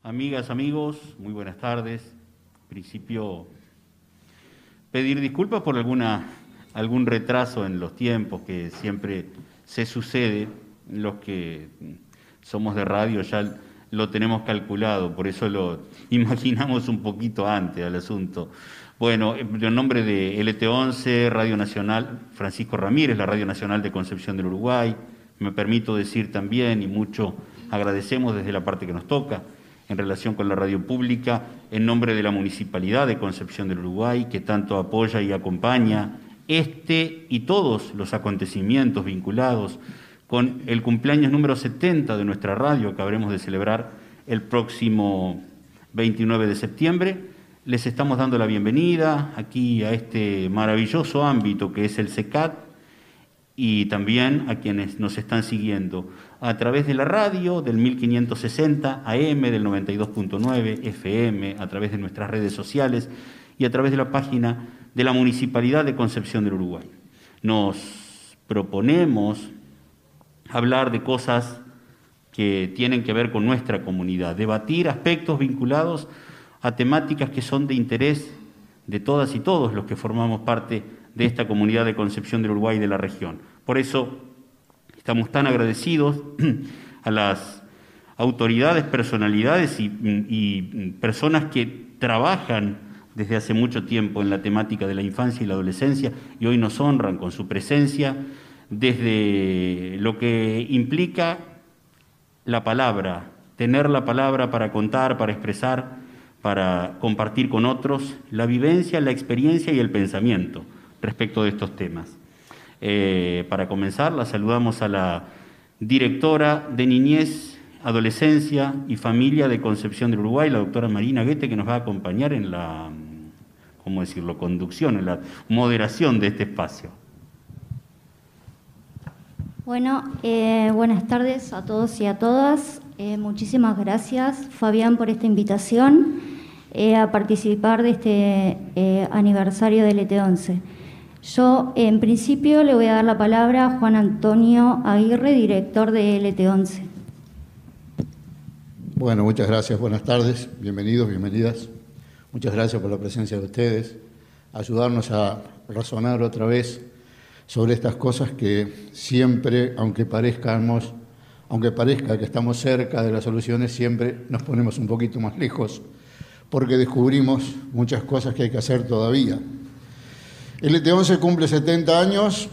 Amigas, amigos, muy buenas tardes. En principio, pedir disculpas por algún retraso en los tiempos que siempre se sucede. Los que somos de radio ya lo tenemos calculado, por eso lo imaginamos un poquito antes al asunto. Bueno, en nombre de LT11, Radio Nacional, Francisco Ramírez, la Radio Nacional de Concepción del Uruguay, me permito decir también, y mucho agradecemos desde la parte que nos toca, en relación con la radio pública, en nombre de la Municipalidad de Concepción del Uruguay, que tanto apoya y acompaña y todos los acontecimientos vinculados con el cumpleaños número 70 de nuestra radio, que habremos de celebrar el próximo 29 de septiembre. Les estamos dando la bienvenida aquí a este maravilloso ámbito que es el CECAT, y también a quienes nos están siguiendo a través de la radio, del 1560 AM, del 92.9 FM, a través de nuestras redes sociales y a través de la página de la Municipalidad de Concepción del Uruguay. Nos proponemos hablar de cosas que tienen que ver con nuestra comunidad, debatir aspectos vinculados a temáticas que son de interés de todas y todos los que formamos parte de esta comunidad de Concepción del Uruguay y de la región. Por eso estamos tan agradecidos a las autoridades, personalidades y personas que trabajan desde hace mucho tiempo en la temática de la infancia y la adolescencia y hoy nos honran con su presencia desde lo que implica la palabra, tener la palabra para contar, para expresar, para compartir con otros la vivencia, la experiencia y el pensamiento respecto de estos temas. Para comenzar, la saludamos a la directora de Niñez, Adolescencia y Familia de Concepción del Uruguay, la doctora Marina Guete, que nos va a acompañar en la, conducción, en la moderación de este espacio. Bueno, buenas tardes a todos y a todas. Muchísimas gracias, Fabián, por esta invitación a participar de este aniversario del ET11. Yo, en principio, le voy a dar la palabra a Juan Antonio Aguirre, director de LT11. Bueno, muchas gracias, buenas tardes, bienvenidos, bienvenidas. Muchas gracias por la presencia de ustedes, ayudarnos a razonar otra vez sobre estas cosas que siempre, aunque parezca que estamos cerca de las soluciones, siempre nos ponemos un poquito más lejos, porque descubrimos muchas cosas que hay que hacer todavía. El ET11 cumple 70 años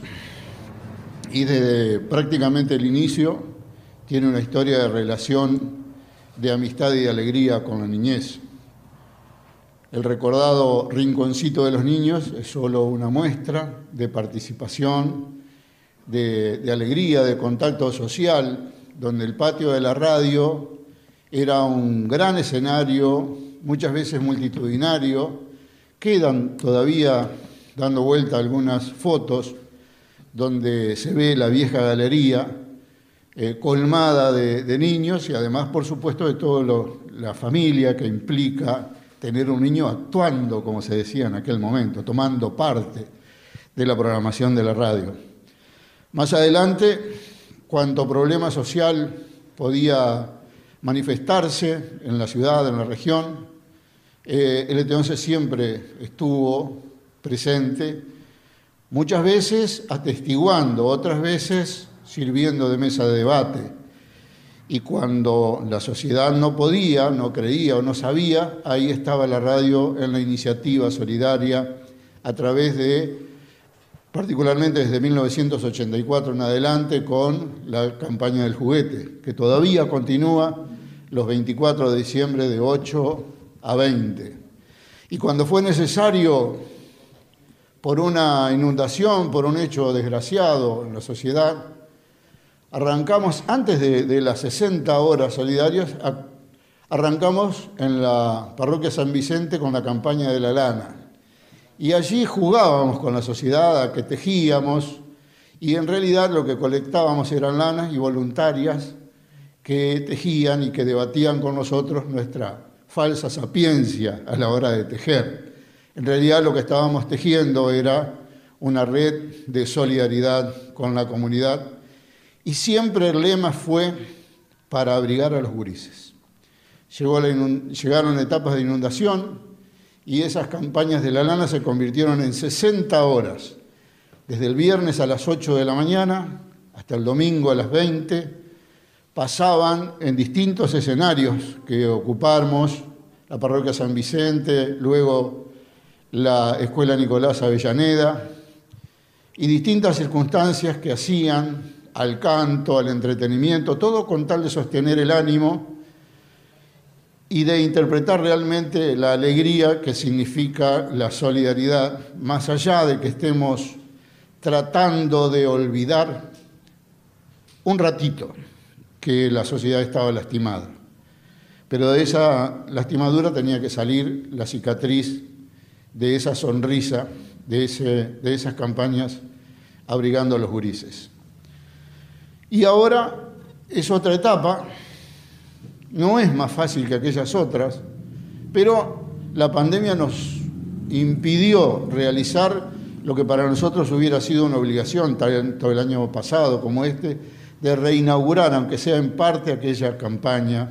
y desde prácticamente el inicio tiene una historia de relación, de amistad y de alegría con la niñez. El recordado Rinconcito de los Niños es solo una muestra de participación, de alegría, de contacto social, donde el patio de la radio era un gran escenario, muchas veces multitudinario. Quedan todavía dando vuelta algunas fotos donde se ve la vieja galería colmada de niños y además, por supuesto, de toda la familia que implica tener un niño actuando, como se decía en aquel momento, tomando parte de la programación de la radio. Más adelante, cuanto problema social podía manifestarse en la ciudad, en la región, el ET11 siempre estuvo presente, muchas veces atestiguando, otras veces sirviendo de mesa de debate. Y cuando la sociedad no podía, no creía o no sabía, ahí estaba la radio en la iniciativa solidaria a través de, particularmente desde 1984 en adelante, con la campaña del juguete, que todavía continúa los 24 de diciembre de 8 a 20. Y cuando fue necesario, por una inundación, por un hecho desgraciado en la sociedad, arrancamos, antes de las 60 horas solidarias, arrancamos en la parroquia San Vicente con la campaña de la lana. Y allí jugábamos con la sociedad, a que tejíamos, y en realidad lo que colectábamos eran lanas y voluntarias que tejían y que debatían con nosotros nuestra falsa sapiencia a la hora de tejer. En realidad lo que estábamos tejiendo era una red de solidaridad con la comunidad y siempre el lema fue para abrigar a los gurises. llegaron etapas de inundación y esas campañas de la lana se convirtieron en 60 horas, desde el viernes a las 8 de la mañana hasta el domingo a las 20, pasaban en distintos escenarios que ocupamos, la parroquia San Vicente, luego la Escuela Nicolás Avellaneda, y distintas circunstancias que hacían al canto, al entretenimiento, todo con tal de sostener el ánimo y de interpretar realmente la alegría que significa la solidaridad, más allá de que estemos tratando de olvidar un ratito que la sociedad estaba lastimada. Pero de esa lastimadura tenía que salir la cicatriz de esa sonrisa, de esas campañas abrigando a los gurises. Y ahora es otra etapa, no es más fácil que aquellas otras, pero la pandemia nos impidió realizar lo que para nosotros hubiera sido una obligación, tanto el año pasado como este, de reinaugurar, aunque sea en parte, aquella campaña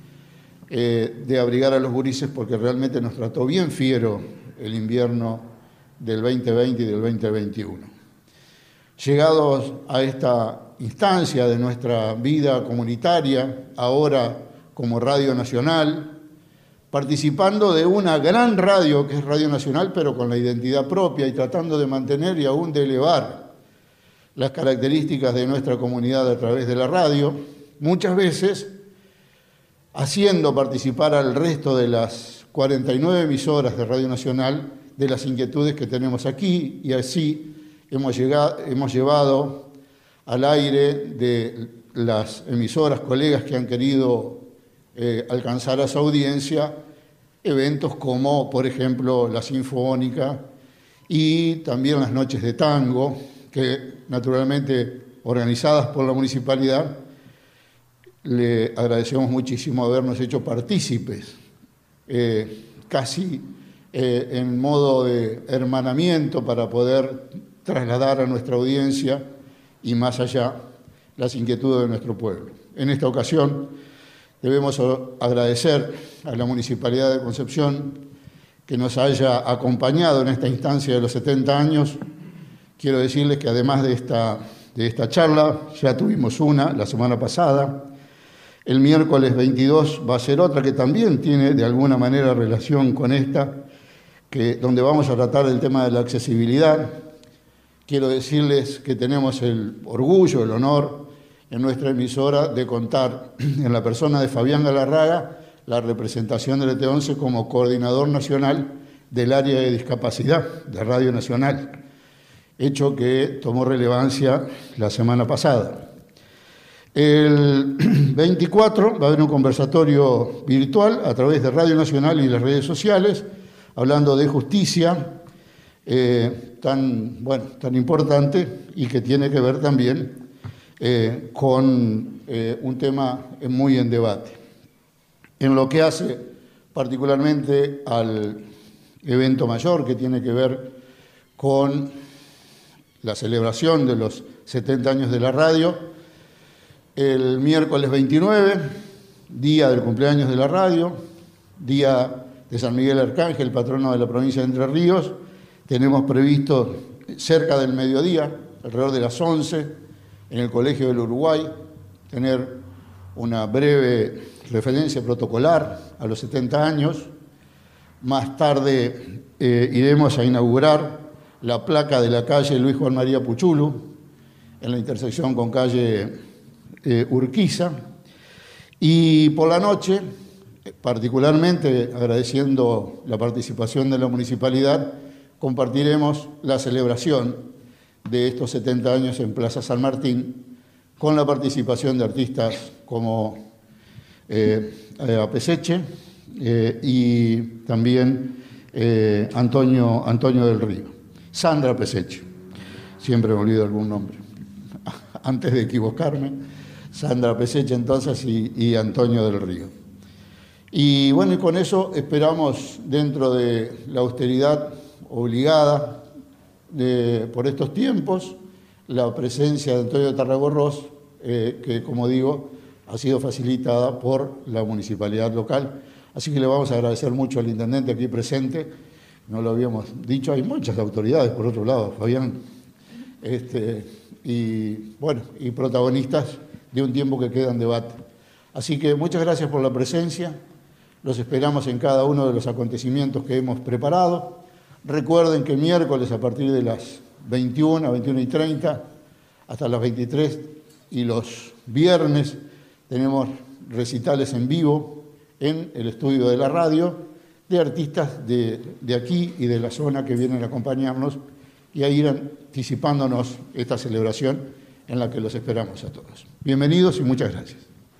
de abrigar a los gurises, porque realmente nos trató bien fiero el invierno del 2020 y del 2021. Llegados a esta instancia de nuestra vida comunitaria, ahora como Radio Nacional, participando de una gran radio que es Radio Nacional, pero con la identidad propia y tratando de mantener y aún de elevar las características de nuestra comunidad a través de la radio, muchas veces haciendo participar al resto de las 49 emisoras de Radio Nacional de las inquietudes que tenemos aquí, y así hemos llevado al aire de las emisoras, colegas que han querido alcanzar a su audiencia, eventos como, por ejemplo, la Sinfónica y también las Noches de Tango, que naturalmente organizadas por la municipalidad. Le agradecemos muchísimo habernos hecho partícipes, casi en modo de hermanamiento, para poder trasladar a nuestra audiencia y más allá las inquietudes de nuestro pueblo. En esta ocasión debemos agradecer a la Municipalidad de Concepción que nos haya acompañado en esta instancia de los 70 años. Quiero decirles que además de esta charla, ya tuvimos una la semana pasada. El miércoles 22 va a ser otra que también tiene de alguna manera relación con esta, donde vamos a tratar el tema de la accesibilidad. Quiero decirles que tenemos el orgullo, el honor en nuestra emisora de contar en la persona de Fabián Galarraga la representación del ET11 como coordinador nacional del área de discapacidad de Radio Nacional, hecho que tomó relevancia la semana pasada. El 24 va a haber un conversatorio virtual a través de Radio Nacional y las redes sociales, hablando de justicia, tan importante y que tiene que ver también con un tema muy en debate. En lo que hace particularmente al evento mayor que tiene que ver con la celebración de los 70 años de la radio, el miércoles 29, día del cumpleaños de la radio, día de San Miguel Arcángel, patrono de la provincia de Entre Ríos, tenemos previsto cerca del mediodía, alrededor de las 11, en el Colegio del Uruguay, tener una breve referencia protocolar a los 70 años. Más tarde iremos a inaugurar la placa de la calle Luis Juan María Puchulu, en la intersección con calle Urquiza. Y por la noche, particularmente agradeciendo la participación de la municipalidad, compartiremos la celebración de estos 70 años en Plaza San Martín, con la participación de artistas como Peseche y también Antonio del Río. Sandra Peseche, siempre me olvido algún nombre, antes de equivocarme, Sandra Peseche entonces y Antonio del Río. Y bueno, y con eso esperamos, dentro de la austeridad obligada por estos tiempos, la presencia de Antonio Tarragorros, que como digo, ha sido facilitada por la municipalidad local. Así que le vamos a agradecer mucho al intendente aquí presente. No lo habíamos dicho, hay muchas autoridades por otro lado, Fabián, y protagonistas de un tiempo que queda en debate. Así que muchas gracias por la presencia, los esperamos en cada uno de los acontecimientos que hemos preparado. Recuerden que miércoles a partir de las 21, 21:30 hasta las 23 y los viernes tenemos recitales en vivo en el estudio de la radio de artistas de aquí y de la zona que vienen a acompañarnos y a ir anticipándonos esta celebración en la que los esperamos a todos. Bienvenidos y muchas gracias.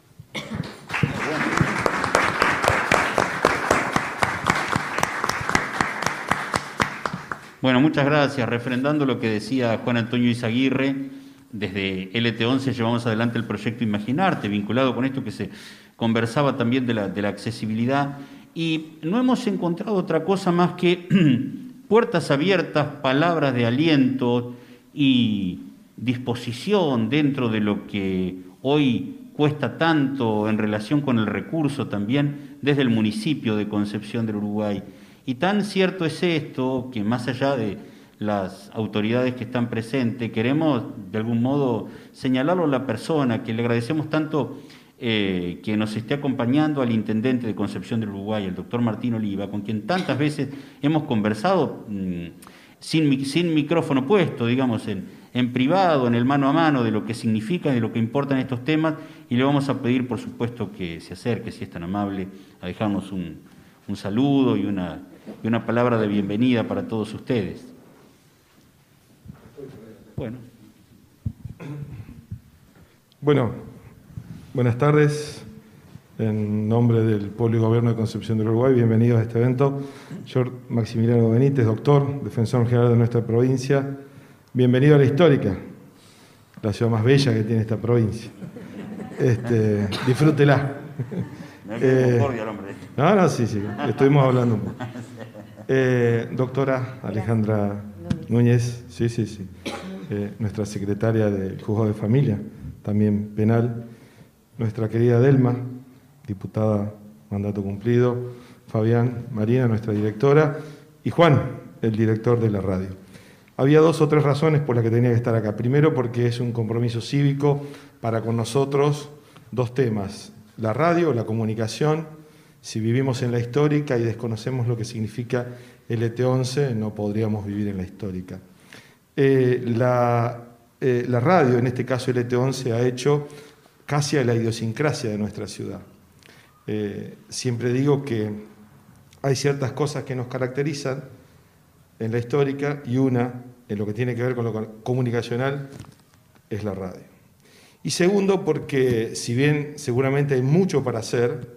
Bueno, muchas gracias. Refrendando lo que decía Juan Antonio Izaguirre, desde LT11 llevamos adelante el proyecto Imaginarte, vinculado con esto que se conversaba también de la accesibilidad, y no hemos encontrado otra cosa más que puertas abiertas, palabras de aliento y disposición dentro de lo que hoy cuesta tanto en relación con el recurso también desde el municipio de Concepción del Uruguay. Y tan cierto es esto que más allá de las autoridades que están presentes, queremos de algún modo señalarlo a la persona, que le agradecemos tanto que nos esté acompañando, al intendente de Concepción del Uruguay, el doctor Martín Oliva, con quien tantas veces hemos conversado sin micrófono puesto, digamos, en privado, en el mano a mano, de lo que significan, de lo que importan estos temas, y le vamos a pedir, por supuesto, que se acerque, si es tan amable, a dejarnos un saludo y una palabra de bienvenida para todos ustedes. Bueno, buenas tardes. En nombre del Pueblo y Gobierno de Concepción del Uruguay, bienvenidos a este evento. Yo, Maximiliano Benítez, doctor, defensor general de nuestra provincia. Bienvenido a la Histórica, la ciudad más bella que tiene esta provincia. Disfrútela. No, sí, estuvimos hablando un poco. Doctora Alejandra Núñez, sí. Nuestra secretaria del Juzgado de Familia, también penal. Nuestra querida Delma, diputada mandato cumplido. Fabián Marina, nuestra directora. Y Juan, el director de la radio. Había 2 o 3 razones por las que tenía que estar acá. Primero, porque es un compromiso cívico para con nosotros 2 temas. La radio, la comunicación. Si vivimos en la Histórica y desconocemos lo que significa LT11, no podríamos vivir en la Histórica. La radio, en este caso LT11, ha hecho casi a la idiosincrasia de nuestra ciudad. Siempre digo que hay ciertas cosas que nos caracterizan en la Histórica y una, en lo que tiene que ver con lo comunicacional, es la radio. Y segundo, porque si bien seguramente hay mucho para hacer,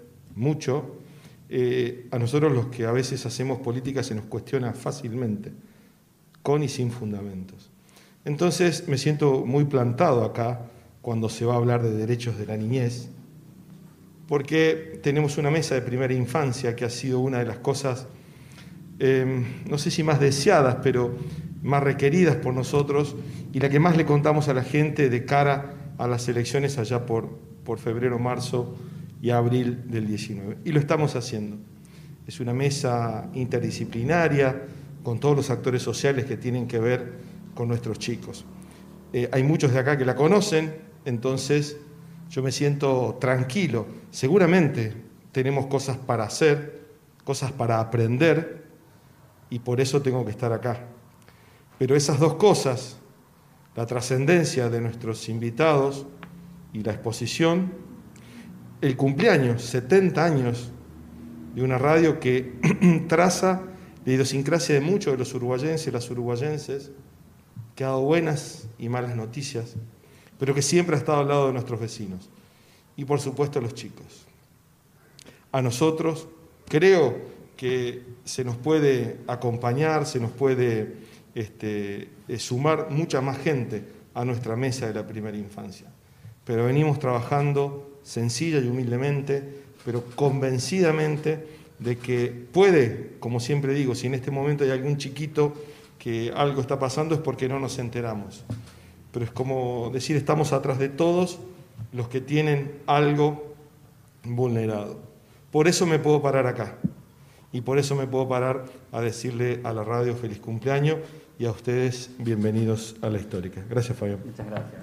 a nosotros los que a veces hacemos política se nos cuestiona fácilmente, con y sin fundamentos. Entonces me siento muy plantado acá cuando se va a hablar de derechos de la niñez, porque tenemos una mesa de primera infancia que ha sido una de las cosas, no sé si más deseadas, pero más requeridas por nosotros y la que más le contamos a la gente de cara a las elecciones allá por febrero, marzo y abril del 19. Y lo estamos haciendo. Es una mesa interdisciplinaria con todos los actores sociales que tienen que ver con nuestros chicos. Hay muchos de acá que la conocen, entonces yo me siento tranquilo. Seguramente tenemos cosas para hacer, cosas para aprender, y por eso tengo que estar acá. Pero esas 2 cosas, la trascendencia de nuestros invitados y la exposición, el cumpleaños, 70 años de una radio que traza la idiosincrasia de muchos de los uruguayenses y las uruguayenses, que ha dado buenas y malas noticias, pero que siempre ha estado al lado de nuestros vecinos. Y por supuesto los chicos. A nosotros creo que se nos puede acompañar, se nos puede sumar mucha más gente a nuestra mesa de la primera infancia. Pero venimos trabajando sencilla y humildemente, pero convencidamente de que puede, como siempre digo, si en este momento hay algún chiquito que algo está pasando es porque no nos enteramos. Pero es como decir, estamos atrás de todos los que tienen algo vulnerado. Por eso me puedo parar acá y por eso me puedo parar a decirle a la radio feliz cumpleaños y a ustedes bienvenidos a La Histórica. Gracias, Fabián. Muchas gracias.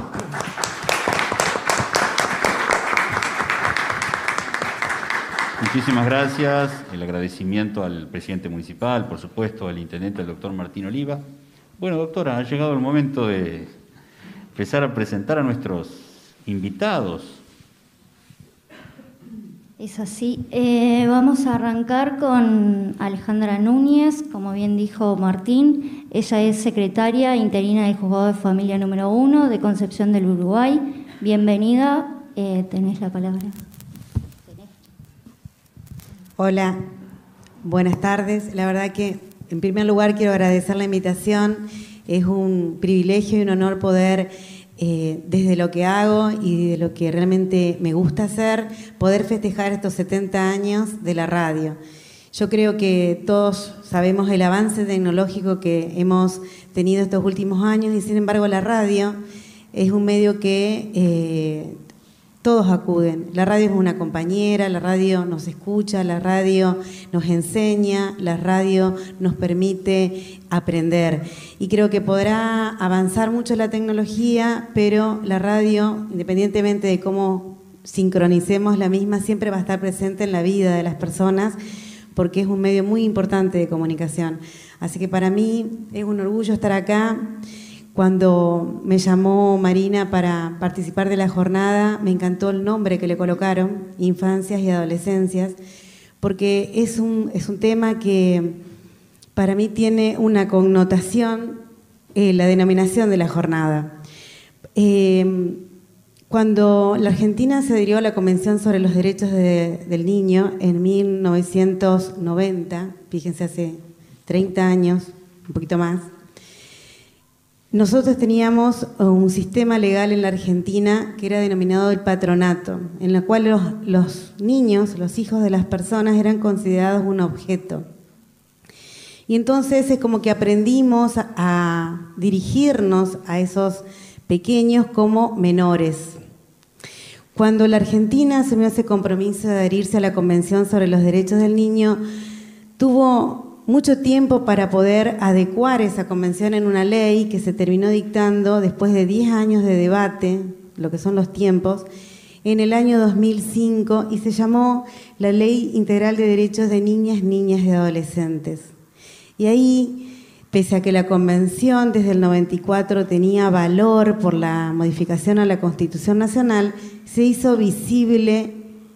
Muchísimas gracias. El agradecimiento al presidente municipal, por supuesto, al intendente, el doctor Martín Oliva. Bueno, doctora, ha llegado el momento de empezar a presentar a nuestros invitados. Es así. Vamos a arrancar con Alejandra Núñez, como bien dijo Martín. Ella es secretaria interina del Juzgado de Familia número 1 de Concepción del Uruguay. Bienvenida, tenés la palabra. Hola, buenas tardes. La verdad que, en primer lugar, quiero agradecer la invitación. Es un privilegio y un honor poder, desde lo que hago y de lo que realmente me gusta hacer, poder festejar estos 70 años de la radio. Yo creo que todos sabemos el avance tecnológico que hemos tenido estos últimos años y, sin embargo, la radio es un medio que todos acuden. La radio es una compañera, la radio nos escucha, la radio nos enseña, la radio nos permite aprender. Y creo que podrá avanzar mucho la tecnología, pero la radio, independientemente de cómo sincronicemos la misma, siempre va a estar presente en la vida de las personas porque es un medio muy importante de comunicación. Así que para mí es un orgullo estar acá. Cuando me llamó Marina para participar de la jornada, me encantó el nombre que le colocaron, Infancias y Adolescencias, porque es un tema que para mí tiene una connotación, la denominación de la jornada. Cuando la Argentina se adhirió a la Convención sobre los Derechos del Niño en 1990, fíjense, hace 30 años, un poquito más, nosotros teníamos un sistema legal en la Argentina que era denominado el patronato, en el cual los niños, los hijos de las personas, eran considerados un objeto. Y entonces es como que aprendimos a dirigirnos a esos pequeños como menores. Cuando la Argentina asumió ese compromiso de adherirse a la Convención sobre los Derechos del Niño, tuvo mucho tiempo para poder adecuar esa convención en una ley que se terminó dictando después de 10 años de debate, lo que son los tiempos, en el año 2005, y se llamó la Ley Integral de Derechos de Niñas, Niñas y Adolescentes. Y ahí, pese a que la convención desde el 94 tenía valor por la modificación a la Constitución Nacional, se hizo visible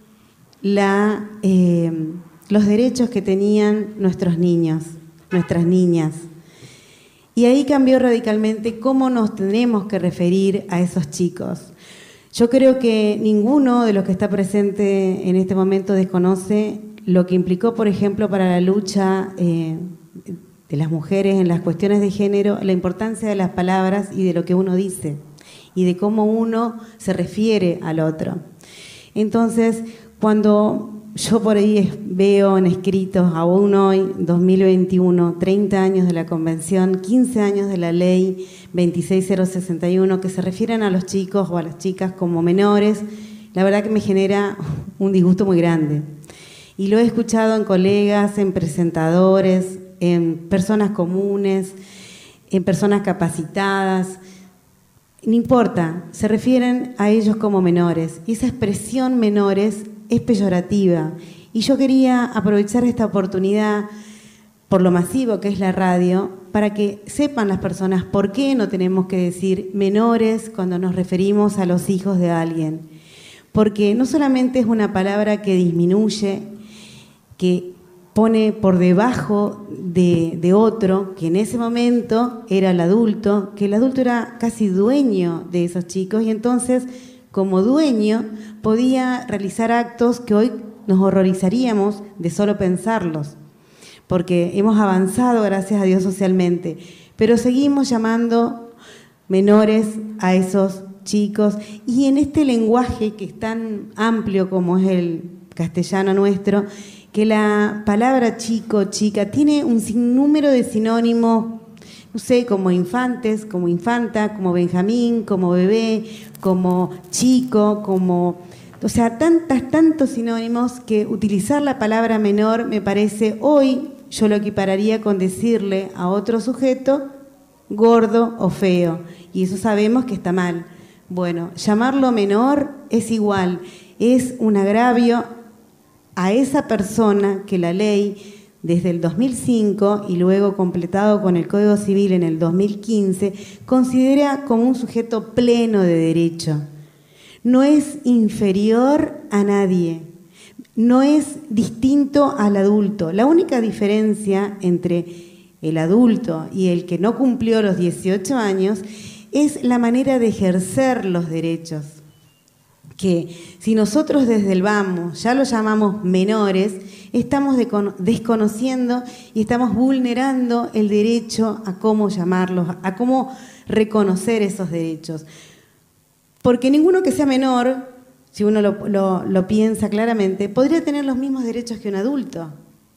los derechos que tenían nuestros niños, nuestras niñas. Y ahí cambió radicalmente cómo nos tenemos que referir a esos chicos. Yo creo que ninguno de los que está presente en este momento desconoce lo que implicó, por ejemplo, para la lucha de las mujeres en las cuestiones de género, la importancia de las palabras y de lo que uno dice y de cómo uno se refiere al otro. Entonces, cuando yo por ahí veo en escritos, aún hoy, 2021, 30 años de la Convención, 15 años de la Ley 26061, que se refieren a los chicos o a las chicas como menores, la verdad que me genera un disgusto muy grande. Y lo he escuchado en colegas, en presentadores, en personas comunes, en personas capacitadas. No importa, se refieren a ellos como menores. Y esa expresión menores es peyorativa. Y yo quería aprovechar esta oportunidad, por lo masivo que es la radio, para que sepan las personas por qué no tenemos que decir menores cuando nos referimos a los hijos de alguien. Porque no solamente es una palabra que disminuye, que pone por debajo de otro, que en ese momento era el adulto, que el adulto era casi dueño de esos chicos y entonces, como dueño, podía realizar actos que hoy nos horrorizaríamos de solo pensarlos, porque hemos avanzado, gracias a Dios, socialmente, pero seguimos llamando menores a esos chicos y en este lenguaje que es tan amplio como es el castellano nuestro, que la palabra chico, chica, tiene un sinnúmero de sinónimos no sé, como infantes, como infanta, como Benjamín, como bebé, como chico, como... O sea, tantos sinónimos que utilizar la palabra menor me parece, hoy yo lo equipararía con decirle a otro sujeto gordo o feo, y eso sabemos que está mal. Bueno, llamarlo menor es igual, es un agravio a esa persona que la ley desde el 2005 y luego completado con el Código Civil en el 2015, considera como un sujeto pleno de derecho. No es inferior a nadie, no es distinto al adulto. La única diferencia entre el adulto y el que no cumplió los 18 años es la manera de ejercer los derechos. Que si nosotros desde el vamos ya lo llamamos menores, estamos desconociendo y estamos vulnerando el derecho a cómo llamarlos, a cómo reconocer esos derechos. Porque ninguno que sea menor, si uno lo piensa claramente, podría tener los mismos derechos que un adulto.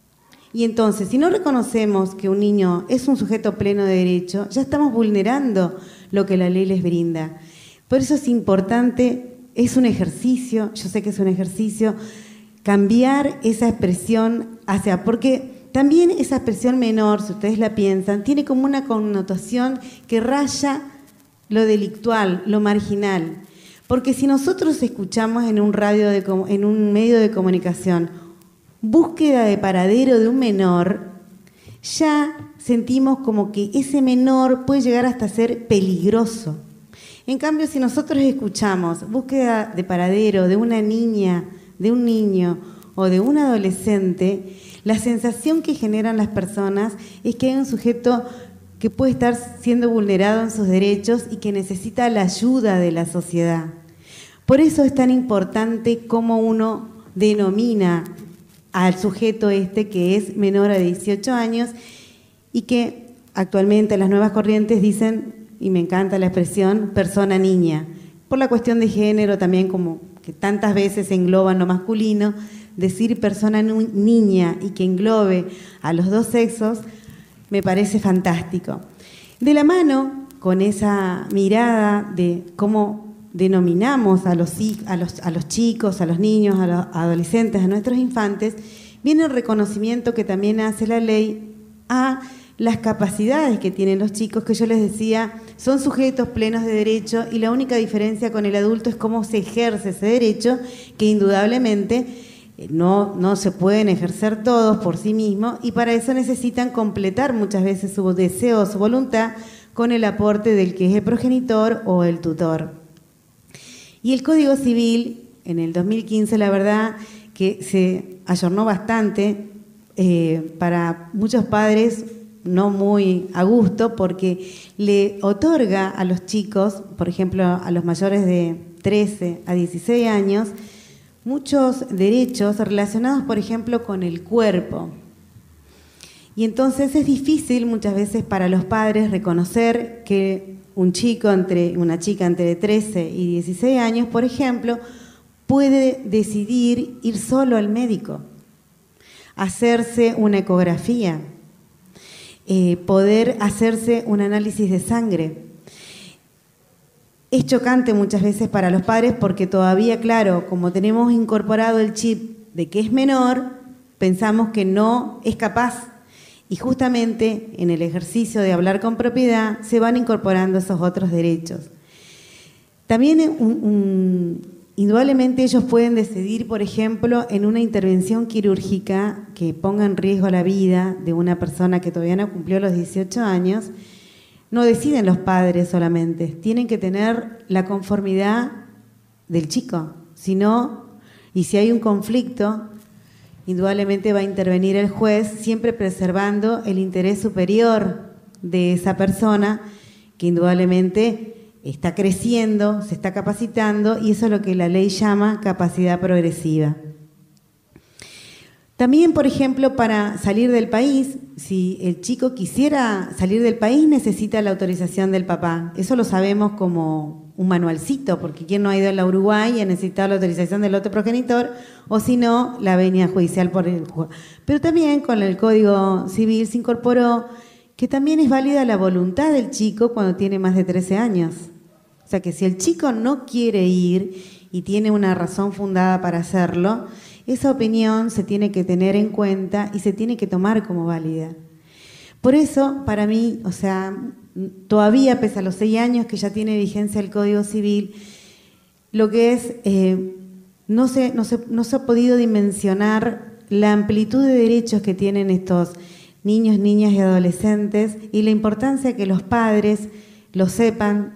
Y entonces, si no reconocemos que un niño es un sujeto pleno de derecho, ya estamos vulnerando lo que la ley les brinda. Por eso es importante, es un ejercicio, yo sé que es un ejercicio, cambiar esa expresión porque también esa expresión menor, si ustedes la piensan, tiene como una connotación que raya lo delictual, lo marginal. Porque si nosotros escuchamos en un medio de comunicación búsqueda de paradero de un menor, ya sentimos como que ese menor puede llegar hasta ser peligroso. En cambio, si nosotros escuchamos búsqueda de paradero de una niña, de un niño o de un adolescente, la sensación que generan las personas es que hay un sujeto que puede estar siendo vulnerado en sus derechos y que necesita la ayuda de la sociedad. Por eso es tan importante cómo uno denomina al sujeto que es menor a 18 años y que actualmente las nuevas corrientes dicen, y me encanta la expresión, persona niña. Por la cuestión de género también, como que tantas veces engloban lo masculino, decir persona niña y que englobe a los dos sexos, me parece fantástico. De la mano con esa mirada de cómo denominamos a los chicos, a los niños, a los adolescentes, a nuestros infantes, viene el reconocimiento que también hace la ley a las capacidades que tienen los chicos, que yo les decía, son sujetos plenos de derecho y la única diferencia con el adulto es cómo se ejerce ese derecho, que indudablemente no se pueden ejercer todos por sí mismos y para eso necesitan completar muchas veces su deseo o su voluntad con el aporte del que es el progenitor o el tutor. Y el Código Civil, en el 2015, la verdad que se ayornó bastante para muchos padres, no muy a gusto, porque le otorga a los chicos, por ejemplo, a los mayores de 13 a 16 años, muchos derechos relacionados, por ejemplo, con el cuerpo. Y entonces es difícil muchas veces para los padres reconocer que una chica entre 13 y 16 años, por ejemplo, puede decidir ir solo al médico, hacerse una ecografía, poder hacerse un análisis de sangre. Es chocante muchas veces para los padres porque todavía, claro, como tenemos incorporado el chip de que es menor, pensamos que no es capaz. Y justamente en el ejercicio de hablar con propiedad se van incorporando esos otros derechos. También indudablemente ellos pueden decidir, por ejemplo, en una intervención quirúrgica que ponga en riesgo la vida de una persona que todavía no cumplió los 18 años, no deciden los padres solamente, tienen que tener la conformidad del chico. Si no, y si hay un conflicto, indudablemente va a intervenir el juez, siempre preservando el interés superior de esa persona que indudablemente está creciendo, se está capacitando y eso es lo que la ley llama capacidad progresiva. También, por ejemplo, para salir del país, si el chico quisiera salir del país, necesita la autorización del papá. Eso lo sabemos como un manualcito, porque quien no ha ido a la Uruguay ha necesitado la autorización del otro progenitor, o si no, la venia judicial por el juez. Pero también con el Código Civil se incorporó que también es válida la voluntad del chico cuando tiene más de 13 años. O sea que si el chico no quiere ir y tiene una razón fundada para hacerlo, esa opinión se tiene que tener en cuenta y se tiene que tomar como válida. Por eso, para mí, o sea, todavía pese a los 6 años que ya tiene vigencia el Código Civil, lo que es, no se ha podido dimensionar la amplitud de derechos que tienen estos niños, niñas y adolescentes y la importancia que los padres lo sepan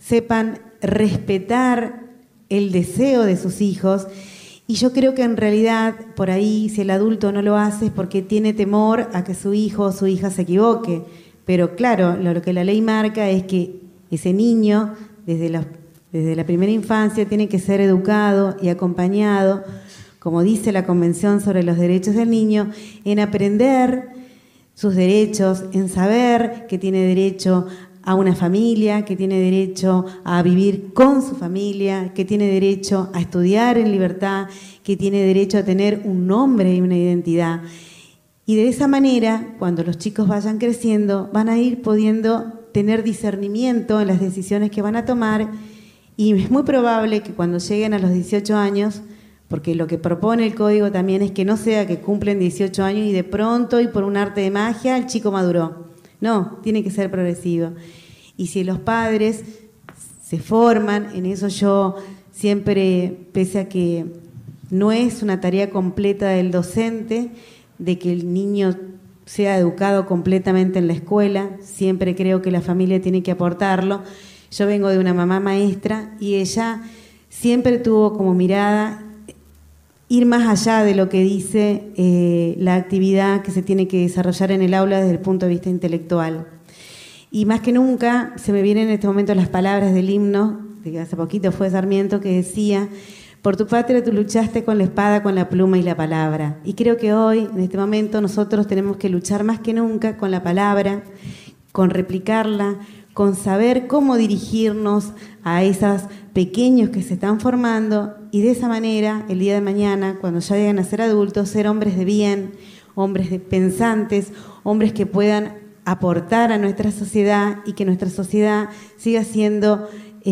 respetar el deseo de sus hijos. Y yo creo que en realidad, por ahí, si el adulto no lo hace es porque tiene temor a que su hijo o su hija se equivoque. Pero claro, lo que la ley marca es que ese niño, desde la primera infancia, tiene que ser educado y acompañado, como dice la Convención sobre los Derechos del Niño, en aprender sus derechos, en saber que tiene derecho a una familia, que tiene derecho a vivir con su familia, que tiene derecho a estudiar en libertad, que tiene derecho a tener un nombre y una identidad. Y de esa manera, cuando los chicos vayan creciendo, van a ir pudiendo tener discernimiento en las decisiones que van a tomar, y es muy probable que cuando lleguen a los 18 años, porque lo que propone el código también es que no sea que cumplen 18 años y de pronto y por un arte de magia el chico maduró. No, tiene que ser progresivo. Y si los padres se forman, en eso yo siempre, pese a que no es una tarea completa del docente, de que el niño sea educado completamente en la escuela, siempre creo que la familia tiene que aportarlo. Yo vengo de una mamá maestra y ella siempre tuvo como mirada ir más allá de lo que dice la actividad que se tiene que desarrollar en el aula desde el punto de vista intelectual. Y más que nunca se me vienen en este momento las palabras del himno, que hace poquito fue Sarmiento, que decía: por tu patria tú luchaste con la espada, con la pluma y la palabra. Y creo que hoy, en este momento, nosotros tenemos que luchar más que nunca con la palabra, con replicarla, con saber cómo dirigirnos a esos pequeños que se están formando, y de esa manera, el día de mañana, cuando ya lleguen a ser adultos, ser hombres de bien, hombres pensantes, hombres que puedan aportar a nuestra sociedad y que nuestra sociedad siga siendo,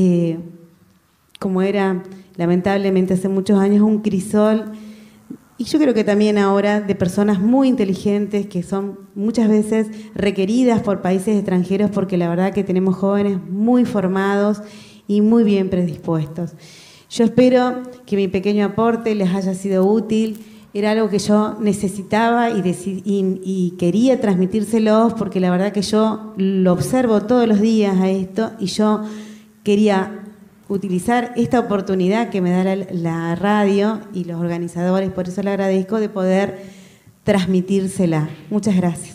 como era lamentablemente hace muchos años, un crisol. Y yo creo que también ahora de personas muy inteligentes que son muchas veces requeridas por países extranjeros, porque la verdad que tenemos jóvenes muy formados y muy bien predispuestos. Yo espero que mi pequeño aporte les haya sido útil. Era algo que yo necesitaba y quería transmitírselos, porque la verdad que yo lo observo todos los días a esto, y yo quería utilizar esta oportunidad que me da la radio y los organizadores, por eso le agradezco, de poder transmitírsela. Muchas gracias.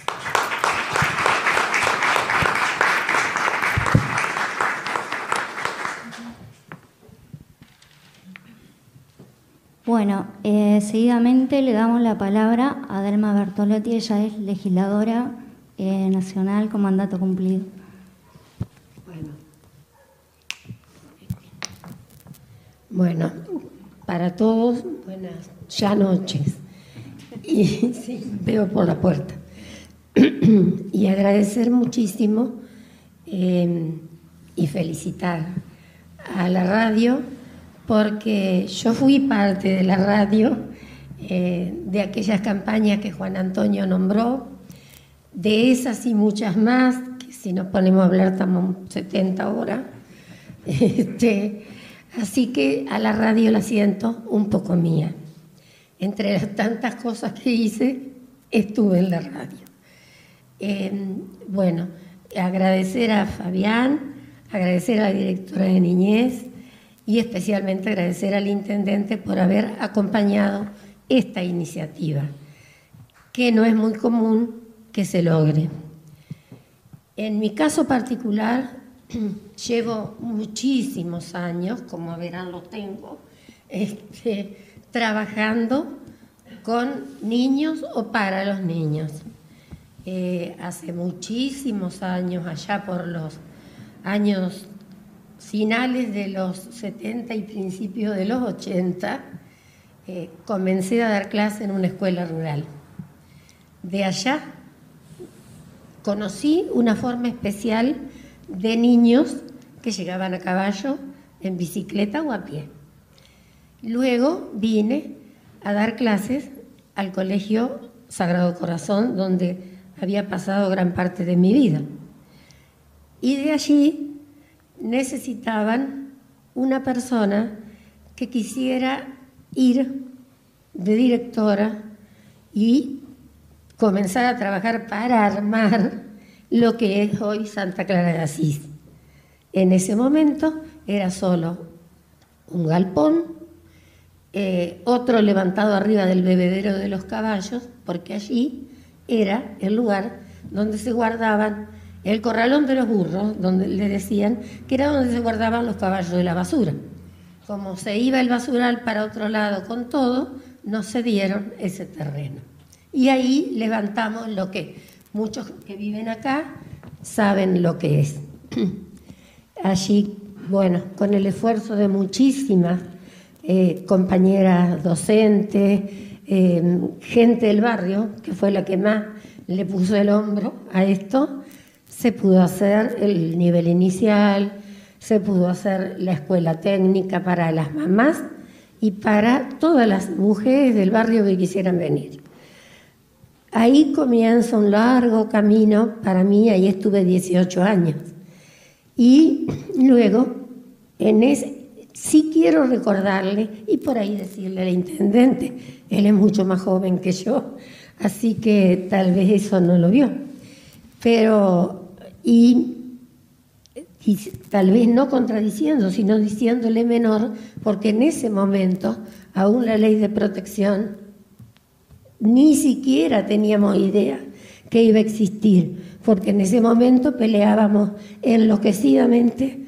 Bueno, seguidamente le damos la palabra a Delma Bertolotti. Ella es legisladora nacional con mandato cumplido. Bueno, para todos, buenas ya noches. Y sí, veo por la puerta. Y agradecer muchísimo y felicitar a la radio, porque yo fui parte de la radio, de aquellas campañas que Juan Antonio nombró, de esas y muchas más, que si nos ponemos a hablar estamos 70 horas. Así que a la radio la siento un poco mía. Entre las tantas cosas que hice, estuve en la radio. Bueno, agradecer a Fabián, agradecer a la directora de Niñez y especialmente agradecer al intendente por haber acompañado esta iniciativa, que no es muy común que se logre. En mi caso particular, llevo muchísimos años, como verán lo tengo, trabajando con niños o para los niños. Hace muchísimos años, allá por los años finales de los 70 y principios de los 80, comencé a dar clase en una escuela rural. De allá conocí una forma especial de niños que llegaban a caballo, en bicicleta o a pie. Luego vine a dar clases al Colegio Sagrado Corazón, donde había pasado gran parte de mi vida. Y de allí necesitaban una persona que quisiera ir de directora y comenzar a trabajar para armar lo que es hoy Santa Clara de Asís. En ese momento era solo un galpón, otro levantado arriba del bebedero de los caballos, porque allí era el lugar donde se guardaban el corralón de los burros, donde le decían que era donde se guardaban los caballos de la basura. Como se iba el basural para otro lado con todo, nos cedieron ese terreno. Y ahí levantamos lo que muchos que viven acá saben lo que es. Allí, bueno, con el esfuerzo de muchísimas compañeras docentes, gente del barrio, que fue la que más le puso el hombro a esto, se pudo hacer el nivel inicial, se pudo hacer la escuela técnica para las mamás y para todas las mujeres del barrio que quisieran venir. Ahí comienza un largo camino para mí, ahí estuve 18 años. Y luego, sí quiero recordarle y por ahí decirle al intendente, él es mucho más joven que yo, así que tal vez eso no lo vio. Pero, y tal vez no contradiciendo, sino diciéndole menor, porque en ese momento, aún la ley de protección, ni siquiera teníamos idea que iba a existir, porque en ese momento peleábamos enloquecidamente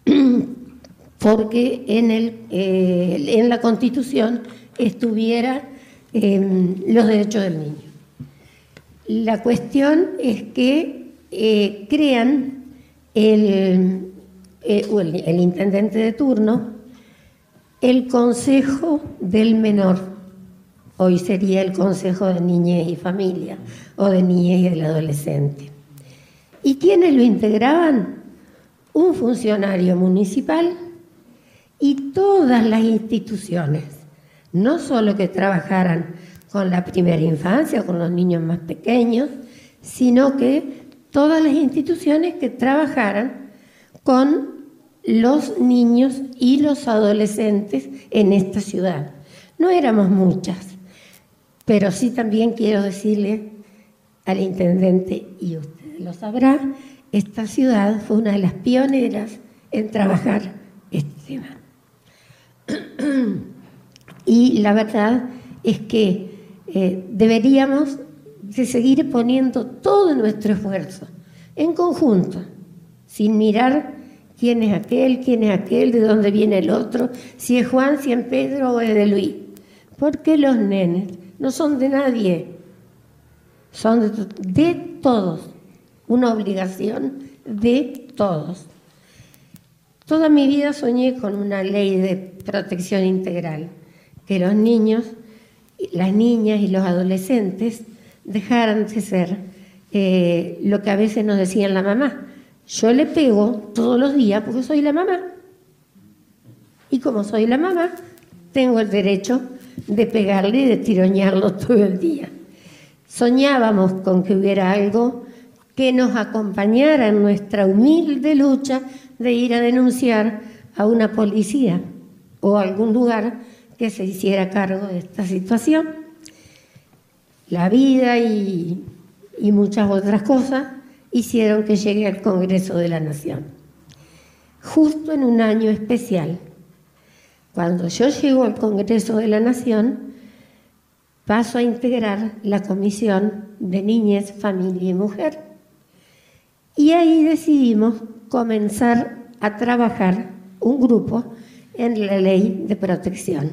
porque en la Constitución estuviera los derechos del niño. La cuestión es que crean el intendente de turno el Consejo del Menor. Hoy sería el Consejo de Niñez y Familia o de Niñez y del Adolescente. ¿Y quiénes lo integraban? Un funcionario municipal y todas las instituciones, no solo que trabajaran con la primera infancia, con los niños más pequeños, sino que todas las instituciones que trabajaran con los niños y los adolescentes en esta ciudad. No éramos muchas, pero sí también quiero decirle al intendente, y usted lo sabrá, esta ciudad fue una de las pioneras en trabajar este tema. Y la verdad es que deberíamos de seguir poniendo todo nuestro esfuerzo en conjunto, sin mirar quién es aquel, de dónde viene el otro, si es Juan, si es Pedro o es de Luis. Porque los nenes no son de nadie, son de todos, una obligación de todos. Toda mi vida soñé con una ley de protección integral, que los niños, las niñas y los adolescentes dejaran de ser lo que a veces nos decían la mamá. Yo le pego todos los días porque soy la mamá. Y como soy la mamá, tengo el derecho de pegarle y de tironearlo todo el día. Soñábamos con que hubiera algo que nos acompañara en nuestra humilde lucha de ir a denunciar a una policía o a algún lugar que se hiciera cargo de esta situación. La vida y muchas otras cosas hicieron que llegue al Congreso de la Nación. Justo en un año especial, cuando yo llego al Congreso de la Nación, paso a integrar la Comisión de Niñez, Familia y Mujer. Y ahí decidimos comenzar a trabajar un grupo en la ley de protección.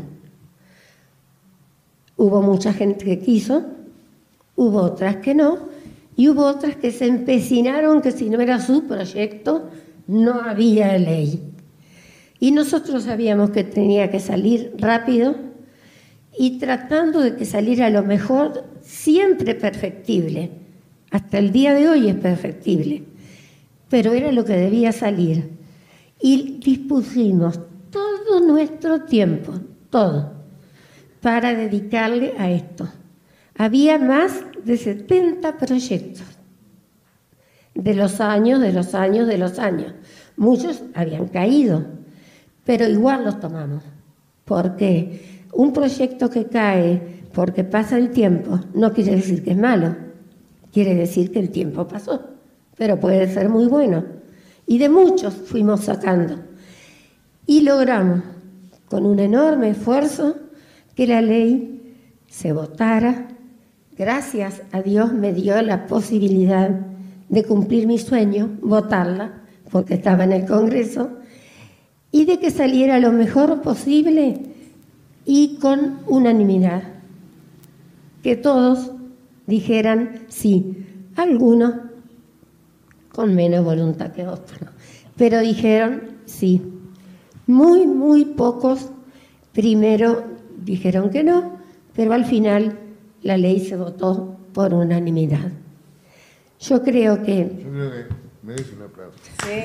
Hubo mucha gente que quiso, hubo otras que no, y hubo otras que se empecinaron que si no era su proyecto, no había ley. Y nosotros sabíamos que tenía que salir rápido y tratando de que saliera lo mejor, siempre perfectible, Hasta el día de hoy es perfectible, pero era lo que debía salir. Y dispusimos todo nuestro tiempo, todo, para dedicarle a esto. Había más de 70 proyectos de los años. Muchos habían caído, pero igual los tomamos, porque un proyecto que cae porque pasa el tiempo no quiere decir que es malo, quiere decir que el tiempo pasó, pero puede ser muy bueno. Y de muchos fuimos sacando. Y logramos, con un enorme esfuerzo, que la ley se votara. Gracias a Dios me dio la posibilidad de cumplir mi sueño, votarla, porque estaba en el Congreso, y de que saliera lo mejor posible y con unanimidad. Que todos dijeran sí, algunos con menos voluntad que otros, pero dijeron sí. Muy pocos primero dijeron que no, pero al final la ley se votó por unanimidad. Yo creo que merece un aplauso. Sí.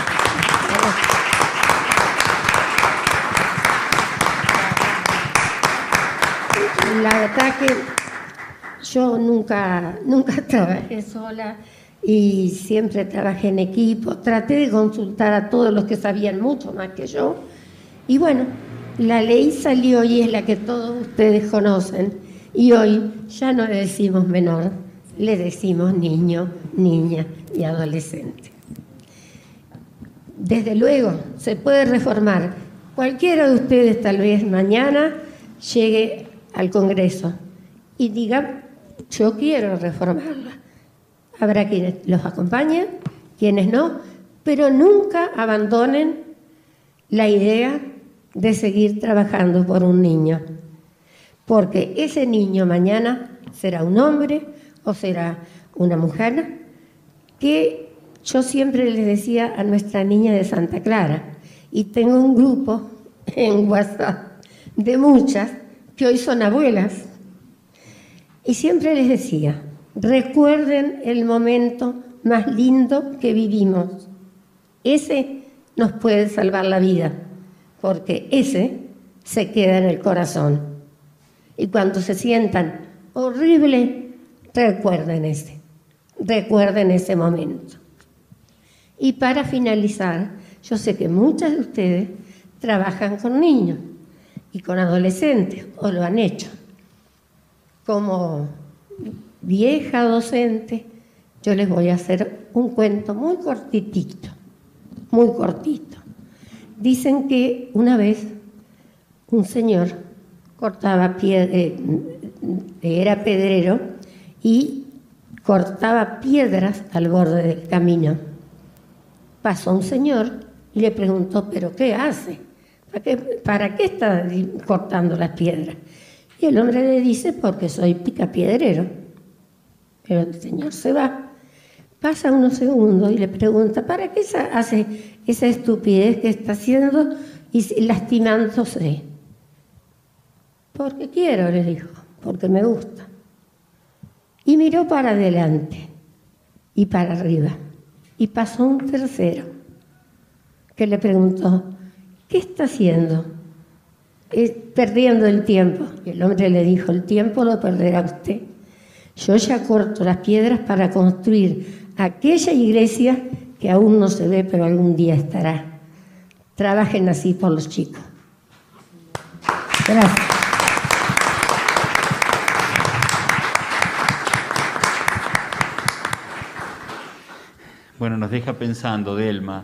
La verdad que yo nunca trabajé sola y siempre trabajé en equipo. Traté de consultar a todos los que sabían mucho más que yo. Y bueno, la ley salió y es la que todos ustedes conocen. Y hoy ya no le decimos menor, le decimos niño, niña y adolescente. Desde luego, se puede reformar. Cualquiera de ustedes tal vez mañana llegue al Congreso y diga, yo quiero reformarla. Habrá quienes los acompañen, quienes no, pero nunca abandonen la idea de seguir trabajando por un niño, porque ese niño mañana será un hombre o será una mujer, que yo siempre les decía a nuestra niña de Santa Clara, y tengo un grupo en WhatsApp de muchas que hoy son abuelas, y siempre les decía, recuerden el momento más lindo que vivimos. Ese nos puede salvar la vida, porque ese se queda en el corazón. Y cuando se sientan horrible, recuerden ese momento. Y para finalizar, yo sé que muchas de ustedes trabajan con niños y con adolescentes, o lo han hecho. Como vieja docente, yo les voy a hacer un cuento muy cortitito, muy cortito. Dicen que una vez un señor cortaba era pedrero y cortaba piedras al borde del camino. Pasó un señor y le preguntó, ¿pero qué hace? ¿Para qué está cortando las piedras? Y el hombre le dice, porque soy picapiedrero. Pero el señor se va. Pasa unos segundos y le pregunta, ¿para qué hace esa estupidez que está haciendo y lastimándose? Porque quiero, le dijo, porque me gusta. Y miró para adelante y para arriba. Y pasó un tercero que le preguntó, ¿qué está haciendo? Perdiendo el tiempo. Y el hombre le dijo, el tiempo lo perderá usted. Yo ya corto las piedras para construir aquella iglesia que aún no se ve, pero algún día estará. Trabajen así por los chicos. Gracias. Bueno, nos deja pensando, Delma.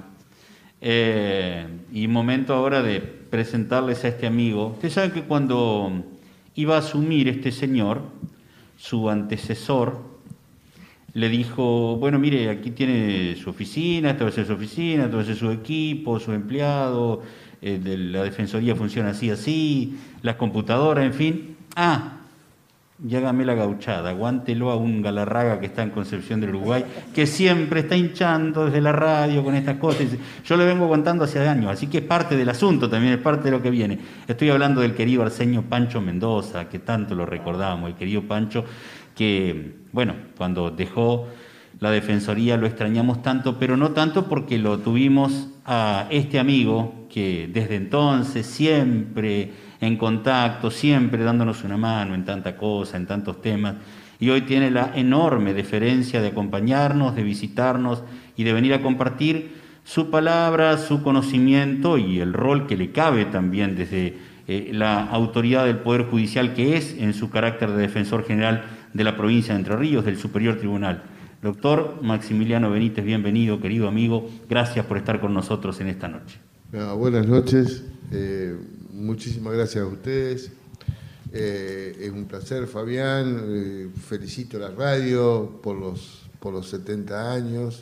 Y momento ahora de presentarles a este amigo. Usted sabe que cuando iba a asumir este señor, su antecesor, le dijo, bueno, mire, aquí tiene su oficina, esto va a ser su oficina, esto va a ser su equipo, su empleado, la defensoría funciona así, las computadoras, en fin. Y hágame la gauchada, aguántelo a un Galarraga que está en Concepción del Uruguay, que siempre está hinchando desde la radio con estas cosas. Yo le vengo aguantando hace años, así que es parte del asunto, también es parte de lo que viene. Estoy hablando del querido arceño Pancho Mendoza, que tanto lo recordamos, el querido Pancho, que, bueno, cuando dejó la Defensoría lo extrañamos tanto, pero no tanto porque lo tuvimos a este amigo que desde entonces siempre en contacto, siempre dándonos una mano en tanta cosa, en tantos temas, y hoy tiene la enorme deferencia de acompañarnos, de visitarnos y de venir a compartir su palabra, su conocimiento y el rol que le cabe también desde la autoridad del Poder Judicial que es en su carácter de defensor general de la provincia de Entre Ríos, del Superior Tribunal. Doctor Maximiliano Benítez, bienvenido, querido amigo, gracias por estar con nosotros en esta noche. Buenas noches, muchísimas gracias a ustedes. Es un placer, Fabián, felicito a la radio por los 70 años.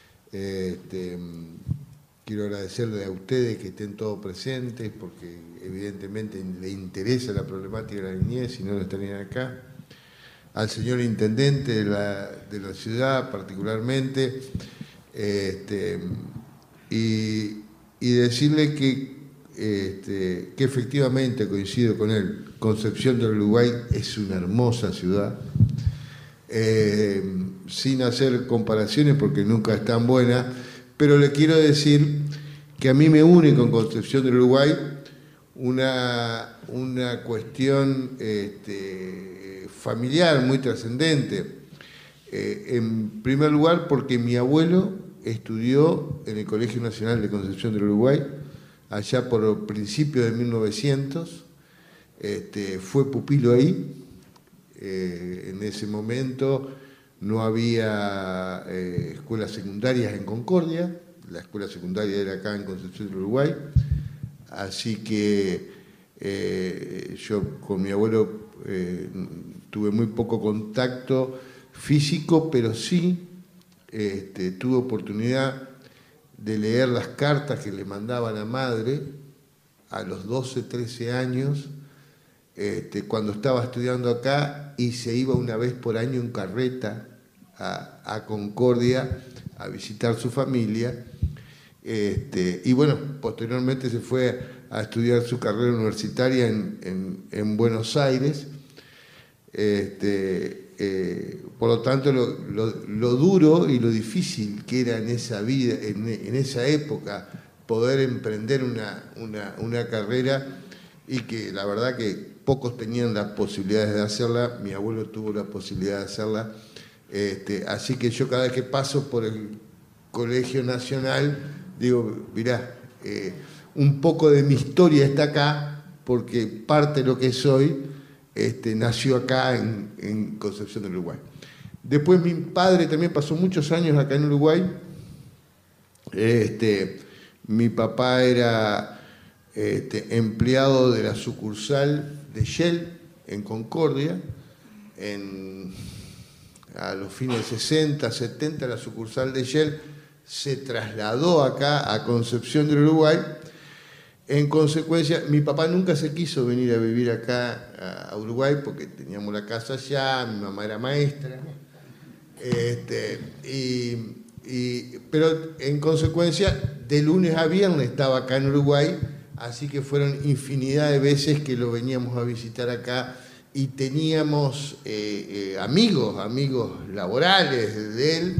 Quiero agradecerle a ustedes que estén todos presentes, porque evidentemente les interesa la problemática de la niñez, si no, no estarían acá. Al señor intendente de la ciudad particularmente, y decirle que efectivamente coincido con él. Concepción del Uruguay es una hermosa ciudad, sin hacer comparaciones porque nunca es tan buena, pero le quiero decir que a mí me une con Concepción del Uruguay una cuestión familiar muy trascendente. En primer lugar, porque mi abuelo estudió en el Colegio Nacional de Concepción del Uruguay, allá por principios de 1900, fue pupilo ahí. En ese momento no había escuelas secundarias en Concordia, la escuela secundaria era acá en Concepción del Uruguay, así que yo con mi abuelo tuve muy poco contacto físico, pero sí tuve oportunidad de leer las cartas que le mandaba la madre a los 12, 13 años, cuando estaba estudiando acá, y se iba una vez por año en carreta a Concordia a visitar su familia, y bueno, posteriormente se fue a estudiar su carrera universitaria en Buenos Aires. Por lo tanto, lo duro y lo difícil que era en esa vida, en esa época, poder emprender una carrera, y que la verdad que pocos tenían las posibilidades de hacerla. Mi abuelo tuvo la posibilidad de hacerla. Así que yo cada vez que paso por el Colegio Nacional, digo, mirá, un poco de mi historia está acá, porque parte de lo que soy nació acá en Concepción del Uruguay. Después mi padre también pasó muchos años acá en Uruguay. Mi papá era empleado de la sucursal de Shell en Concordia. A los fines de 60, 70, la sucursal de Shell se trasladó acá a Concepción del Uruguay. En consecuencia, mi papá nunca se quiso venir a vivir acá a Uruguay porque teníamos la casa allá, mi mamá era maestra, pero en consecuencia de lunes a viernes estaba acá en Uruguay, así que fueron infinidad de veces que lo veníamos a visitar acá, y teníamos amigos laborales de él,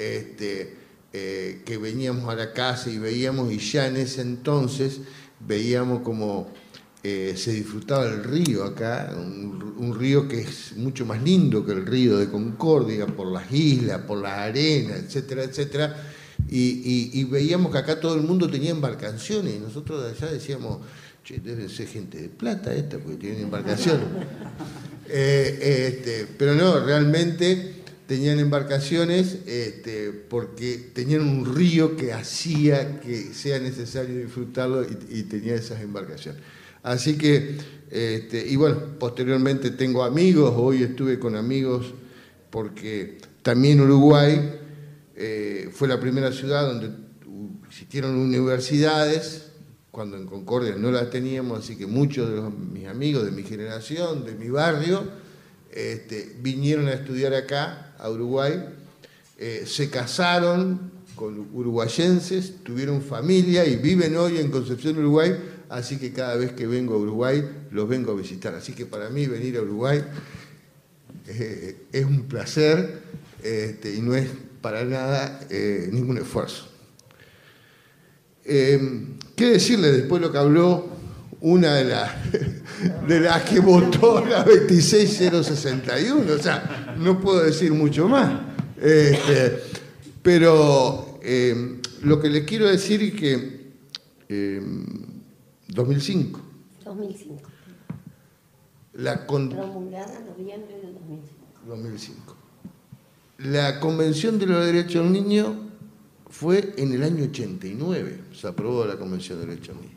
que veníamos a la casa y veíamos, y ya en ese entonces veíamos como se disfrutaba el río acá, un río que es mucho más lindo que el río de Concordia, por las islas, por las arenas, etcétera, etcétera, y veíamos que acá todo el mundo tenía embarcaciones, y nosotros de allá decíamos, che, deben ser gente de plata esta, porque tienen embarcaciones. Pero no, realmente tenían embarcaciones porque tenían un río que hacía que sea necesario disfrutarlo, y tenía esas embarcaciones. Así que, y bueno, posteriormente tengo amigos, hoy estuve con amigos, porque también Uruguay fue la primera ciudad donde existieron universidades, cuando en Concordia no las teníamos, así que muchos de mis amigos de mi generación, de mi barrio, vinieron a estudiar acá, a Uruguay, se casaron con uruguayenses, tuvieron familia y viven hoy en Concepción, Uruguay, así que cada vez que vengo a Uruguay los vengo a visitar. Así que para mí venir a Uruguay es un placer y no es para nada ningún esfuerzo. ¿Qué decirle después de lo que habló una de las que votó la 26061? O sea, no puedo decir mucho más. Pero lo que les quiero decir es que 2005. Promulgada en noviembre del 2005. La Convención de los Derechos del Niño fue en el año 89, se aprobó la Convención de los Derechos del Niño.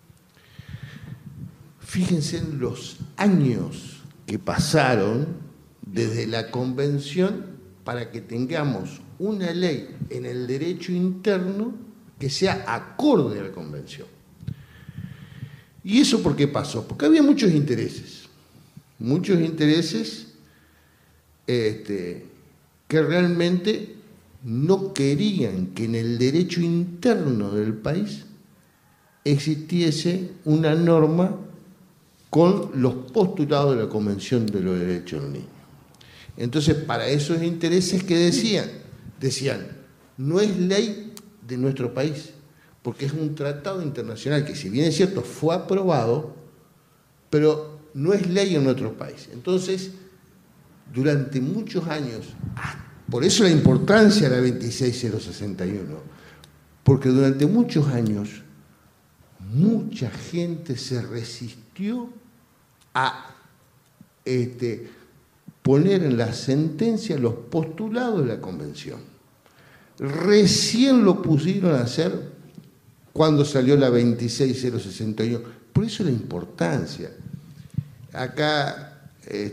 Fíjense en los años que pasaron desde la Convención para que tengamos una ley en el derecho interno que sea acorde a la Convención. ¿Y eso por qué pasó? Porque había muchos intereses que realmente no querían que en el derecho interno del país existiese una norma con los postulados de la Convención de los Derechos del Niño. Entonces, para esos intereses que decían, no es ley de nuestro país, porque es un tratado internacional que, si bien es cierto, fue aprobado, pero no es ley en nuestro país. Entonces, durante muchos años, por eso la importancia de la 26061, porque durante muchos años mucha gente se resistió a poner en la sentencia los postulados de la Convención. Recién lo pusieron a hacer cuando salió la 26061. Por eso la importancia. Acá,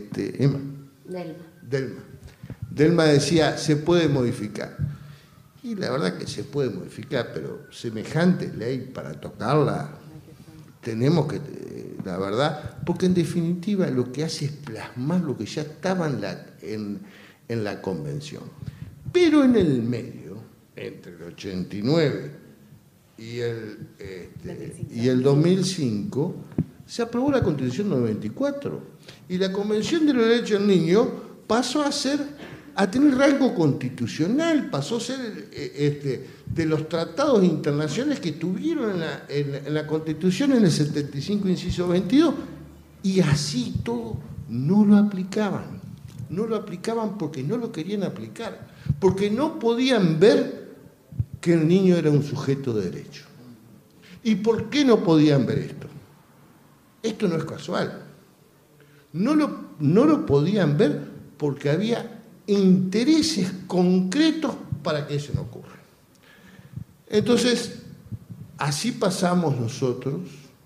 Delma decía, se puede modificar. Y la verdad que se puede modificar, pero semejante ley para tocarla, tenemos que, la verdad, porque en definitiva lo que hace es plasmar lo que ya estaba en la Convención. Pero en el medio, entre el 89 y el 2005, se aprobó la Constitución 94. Y la Convención de los Derechos del Niño pasó a tener rango constitucional, pasó a ser de los tratados internacionales que tuvieron en la Constitución en el 75, inciso 22, y así todo no lo aplicaban. No lo aplicaban porque no lo querían aplicar, porque no podían ver que el niño era un sujeto de derecho. ¿Y por qué no podían ver esto? Esto no es casual. No lo podían ver porque había intereses concretos para que eso no ocurra. Entonces, así pasamos nosotros,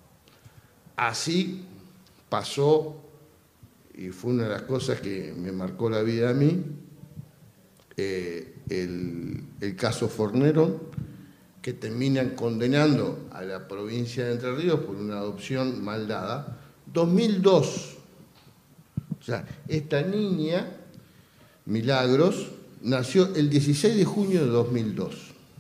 así pasó, y fue una de las cosas que me marcó la vida a mí, el caso Fornerón, que terminan condenando a la provincia de Entre Ríos por una adopción mal dada. 2002. O sea, esta niña, Milagros, nació el 16 de junio de 2002.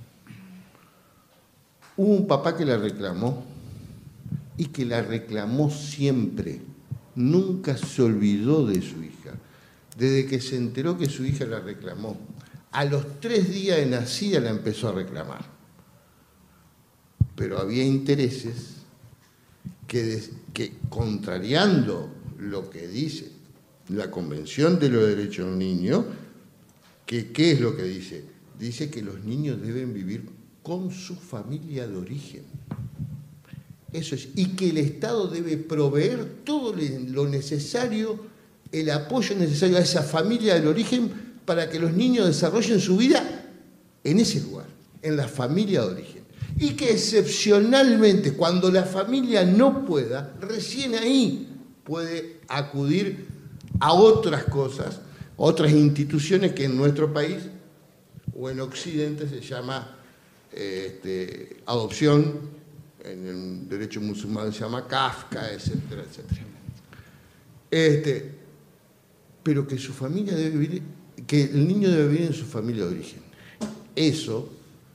Hubo un papá que la reclamó y que la reclamó siempre. Nunca se olvidó de su hija. Desde que se enteró que su hija la reclamó, a los 3 días de nacida la empezó a reclamar. Pero había intereses que contrariando lo que dice la Convención de los Derechos del Niño, ¿qué es lo que dice? Dice que los niños deben vivir con su familia de origen. Eso es, y que el Estado debe proveer todo lo necesario, el apoyo necesario a esa familia del origen para que los niños desarrollen su vida en ese lugar, en la familia de origen. Y que excepcionalmente, cuando la familia no pueda, recién ahí puede acudir a otras cosas, otras instituciones que en nuestro país o en Occidente se llama adopción, en el derecho musulmán se llama Kafka, etcétera, etcétera. Pero que su familia debe vivir, que el niño debe vivir en su familia de origen. Eso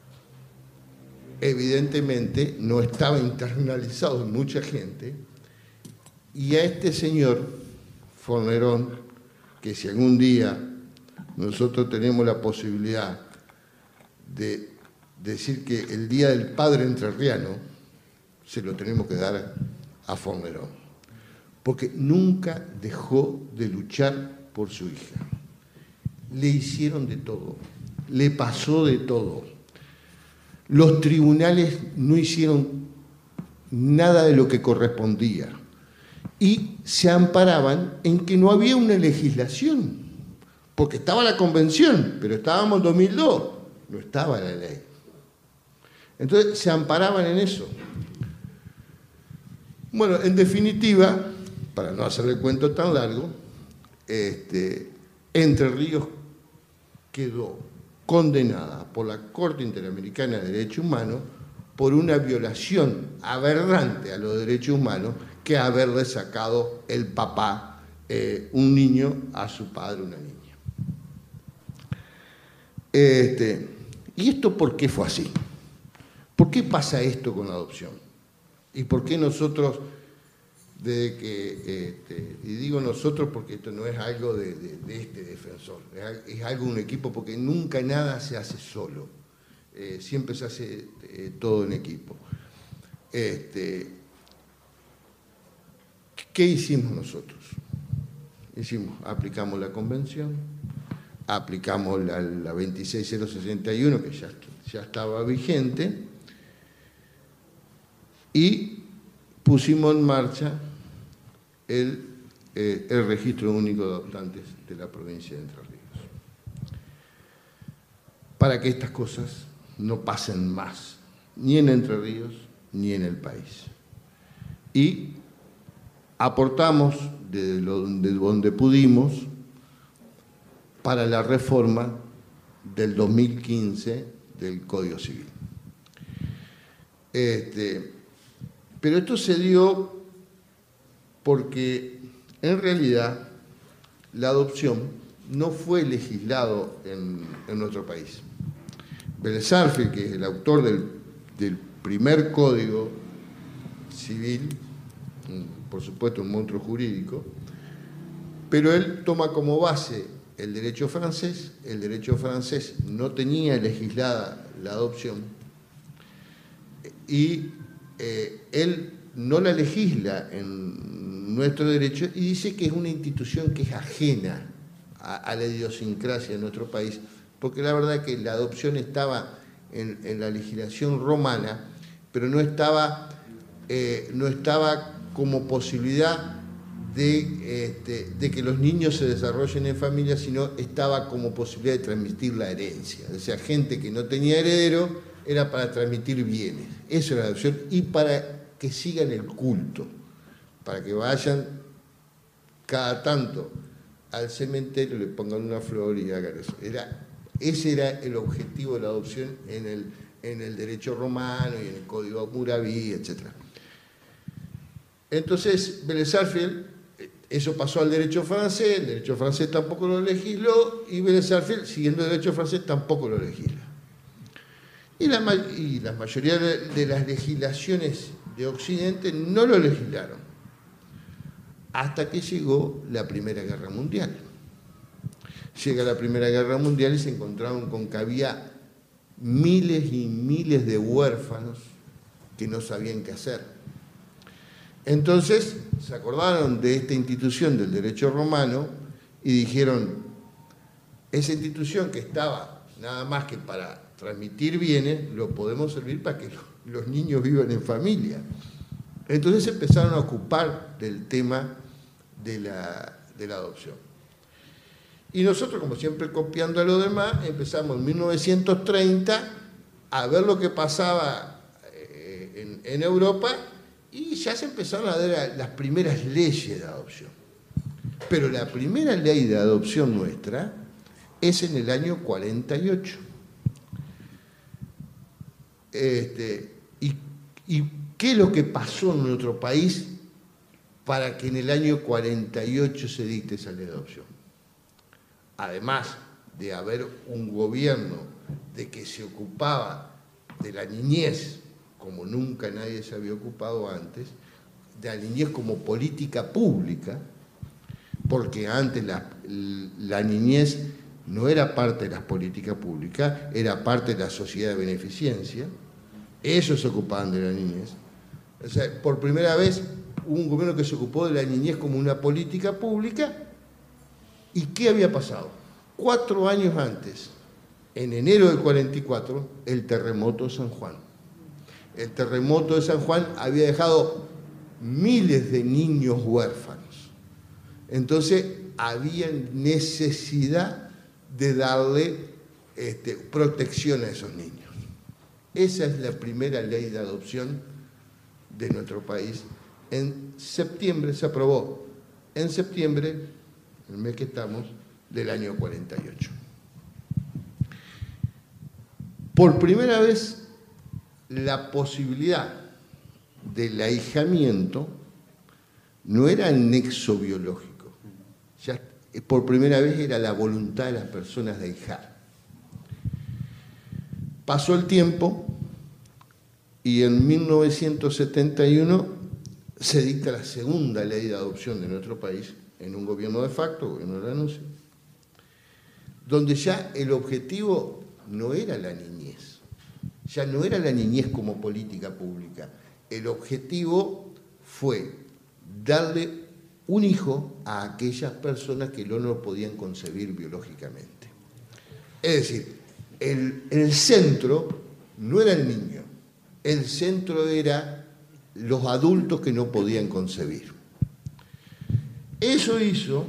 evidentemente no estaba internalizado en mucha gente, y a este señor Fornerón, que si algún día nosotros tenemos la posibilidad de decir que el Día del Padre Entrerriano se lo tenemos que dar a Fornerón, porque nunca dejó de luchar por su hija. Le hicieron de todo, le pasó de todo. Los tribunales no hicieron nada de lo que correspondía y se amparaban en que no había una legislación, porque estaba la convención, pero estábamos en 2002, no estaba la ley. Entonces se amparaban en eso. Bueno, en definitiva, para no hacerle el cuento tan largo, Entre Ríos quedó condenada por la Corte Interamericana de Derechos Humanos por una violación aberrante a los derechos humanos, que haberle sacado el papá, un niño, a su padre, una niña. ¿Y esto por qué fue así? ¿Por qué pasa esto con la adopción? ¿Y por qué nosotros, desde que, y digo nosotros porque esto no es algo de este defensor, es algo de un equipo, porque nunca nada se hace solo, siempre se hace todo en equipo. ¿Qué hicimos nosotros? Aplicamos la convención, aplicamos la 26061, que ya estaba vigente, y pusimos en marcha el registro único de adoptantes de la provincia de Entre Ríos, para que estas cosas no pasen más, ni en Entre Ríos ni en el país. Y aportamos de donde pudimos para la reforma del 2015 del Código Civil. Pero esto se dio porque en realidad la adopción no fue legislado en nuestro país. Vélez Sarsfield, que es el autor del primer Código Civil, por supuesto un monstruo jurídico, pero él toma como base el derecho francés. El derecho francés no tenía legislada la adopción y él no la legisla en nuestro derecho y dice que es una institución que es ajena a la idiosincrasia de nuestro país, porque la verdad es que la adopción estaba en la legislación romana, pero no estaba como posibilidad de que los niños se desarrollen en familia, sino estaba como posibilidad de transmitir la herencia. O sea, gente que no tenía heredero era para transmitir bienes. Eso era la adopción, y para que sigan el culto, para que vayan cada tanto al cementerio, le pongan una flor y hagan eso. Ese era el objetivo de la adopción en el derecho romano y en el Código Hammurabi, etc. Entonces, Vélez Sarsfield, eso pasó al derecho francés, el derecho francés tampoco lo legisló, y Vélez Sarsfield, siguiendo el derecho francés, tampoco lo legisla. Y la mayoría de las legislaciones de Occidente no lo legislaron, hasta que llegó la Primera Guerra Mundial. Llega la Primera Guerra Mundial y se encontraron con que había miles y miles de huérfanos que no sabían qué hacer. Entonces se acordaron de esta institución del derecho romano y dijeron, esa institución que estaba nada más que para transmitir bienes, lo podemos servir para que los niños vivan en familia. Entonces se empezaron a ocupar del tema de la adopción. Y nosotros, como siempre copiando a los demás, empezamos en 1930 a ver lo que pasaba en Europa, y ya se empezaron a dar las primeras leyes de adopción. Pero la primera ley de adopción nuestra es en el año 48. ¿Y qué es lo que pasó en nuestro país para que en el año 48 se dicte esa ley de adopción? Además de haber un gobierno de que se ocupaba de la niñez como nunca nadie se había ocupado antes, de la niñez como política pública, porque antes la niñez no era parte de las políticas públicas, era parte de la sociedad de beneficencia. Ellos se ocupaban de la niñez. O sea, por primera vez hubo un gobierno que se ocupó de la niñez como una política pública. ¿Y qué había pasado? 4 años antes, en enero del 44, el terremoto de San Juan. El terremoto de San Juan había dejado miles de niños huérfanos. Entonces, había necesidad de darle protección a esos niños. Esa es la primera ley de adopción de nuestro país. En septiembre se aprobó, en septiembre, el mes que estamos, del año 48. Por primera vez, la posibilidad del ahijamiento no era el nexo biológico. Ya por primera vez era la voluntad de las personas de ahijar. Pasó el tiempo y en 1971 se dicta la segunda ley de adopción de nuestro país, en un gobierno de facto, gobierno de la ANUCE, donde ya el objetivo no era la niñez, ya no era la niñez como política pública. El objetivo fue darle un hijo a aquellas personas que no lo podían concebir biológicamente. Es decir, el centro no era el niño, el centro era los adultos que no podían concebir. Eso hizo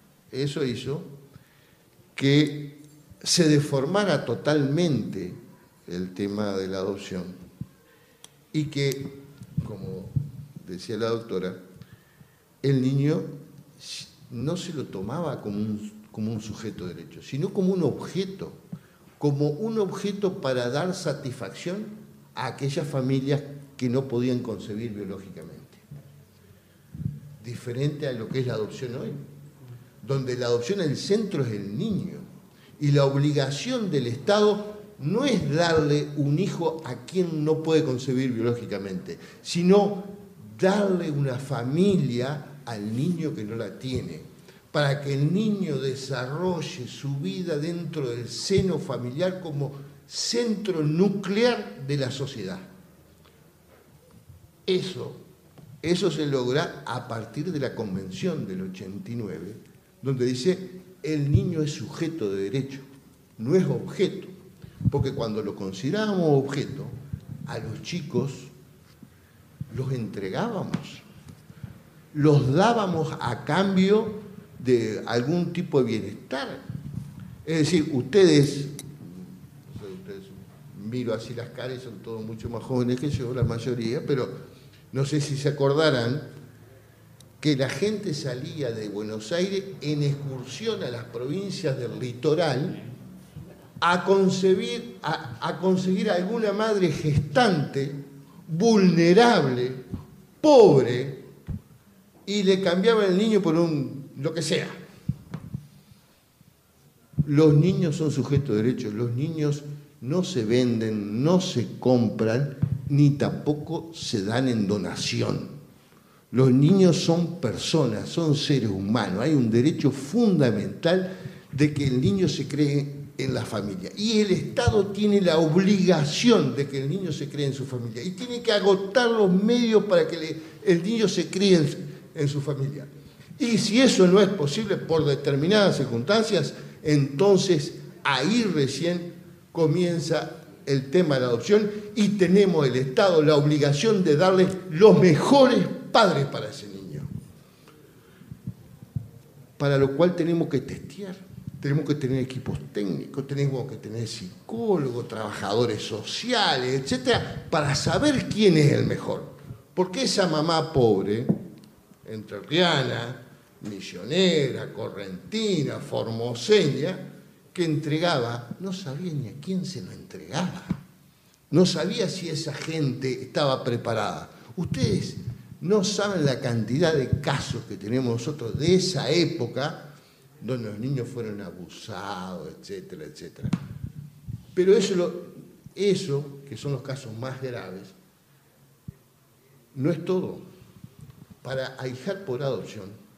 que se deformara totalmente el tema de la adopción y que, como decía la doctora, el niño no se lo tomaba como un sujeto de derecho, sino como un objeto para dar satisfacción a aquellas familias que no podían concebir biológicamente. Diferente a lo que es la adopción hoy, donde la adopción, el centro es el niño, y la obligación del Estado no es darle un hijo a quien no puede concebir biológicamente, sino darle una familia al niño que no la tiene, para que el niño desarrolle su vida dentro del seno familiar como centro nuclear de la sociedad. Eso se logra a partir de la Convención del 89, donde dice el niño es sujeto de derecho, no es objeto, porque cuando lo considerábamos objeto, a los chicos los entregábamos, los dábamos a cambio de algún tipo de bienestar. Es decir, ustedes miro así las caras, son todos mucho más jóvenes que yo, la mayoría, pero no sé si se acordarán que la gente salía de Buenos Aires en excursión a las provincias del litoral a conseguir alguna madre gestante, vulnerable, pobre, y le cambiaban el niño por lo que sea. Los niños son sujetos de derechos, los niños no se venden, no se compran, ni tampoco se dan en donación. Los niños son personas, son seres humanos. Hay un derecho fundamental de que el niño se cree en la familia. Y el Estado tiene la obligación de que el niño se cree en su familia. Y tiene que agotar los medios para que el niño se críe en su familia. Y si eso no es posible por determinadas circunstancias, entonces ahí recién comienza el tema de la adopción y tenemos el Estado la obligación de darle los mejores padres para ese niño. Para lo cual tenemos que testear, tenemos que tener equipos técnicos, tenemos que tener psicólogos, trabajadores sociales, etcétera, para saber quién es el mejor. Porque esa mamá pobre, entrerriana, misionera, correntina, formoseña, que entregaba, no sabía ni a quién se lo entregaba. No sabía si esa gente estaba preparada. Ustedes no saben la cantidad de casos que tenemos nosotros de esa época, donde los niños fueron abusados, etcétera, etcétera. Pero eso, que son los casos más graves, no es todo. Para ahijar por adopción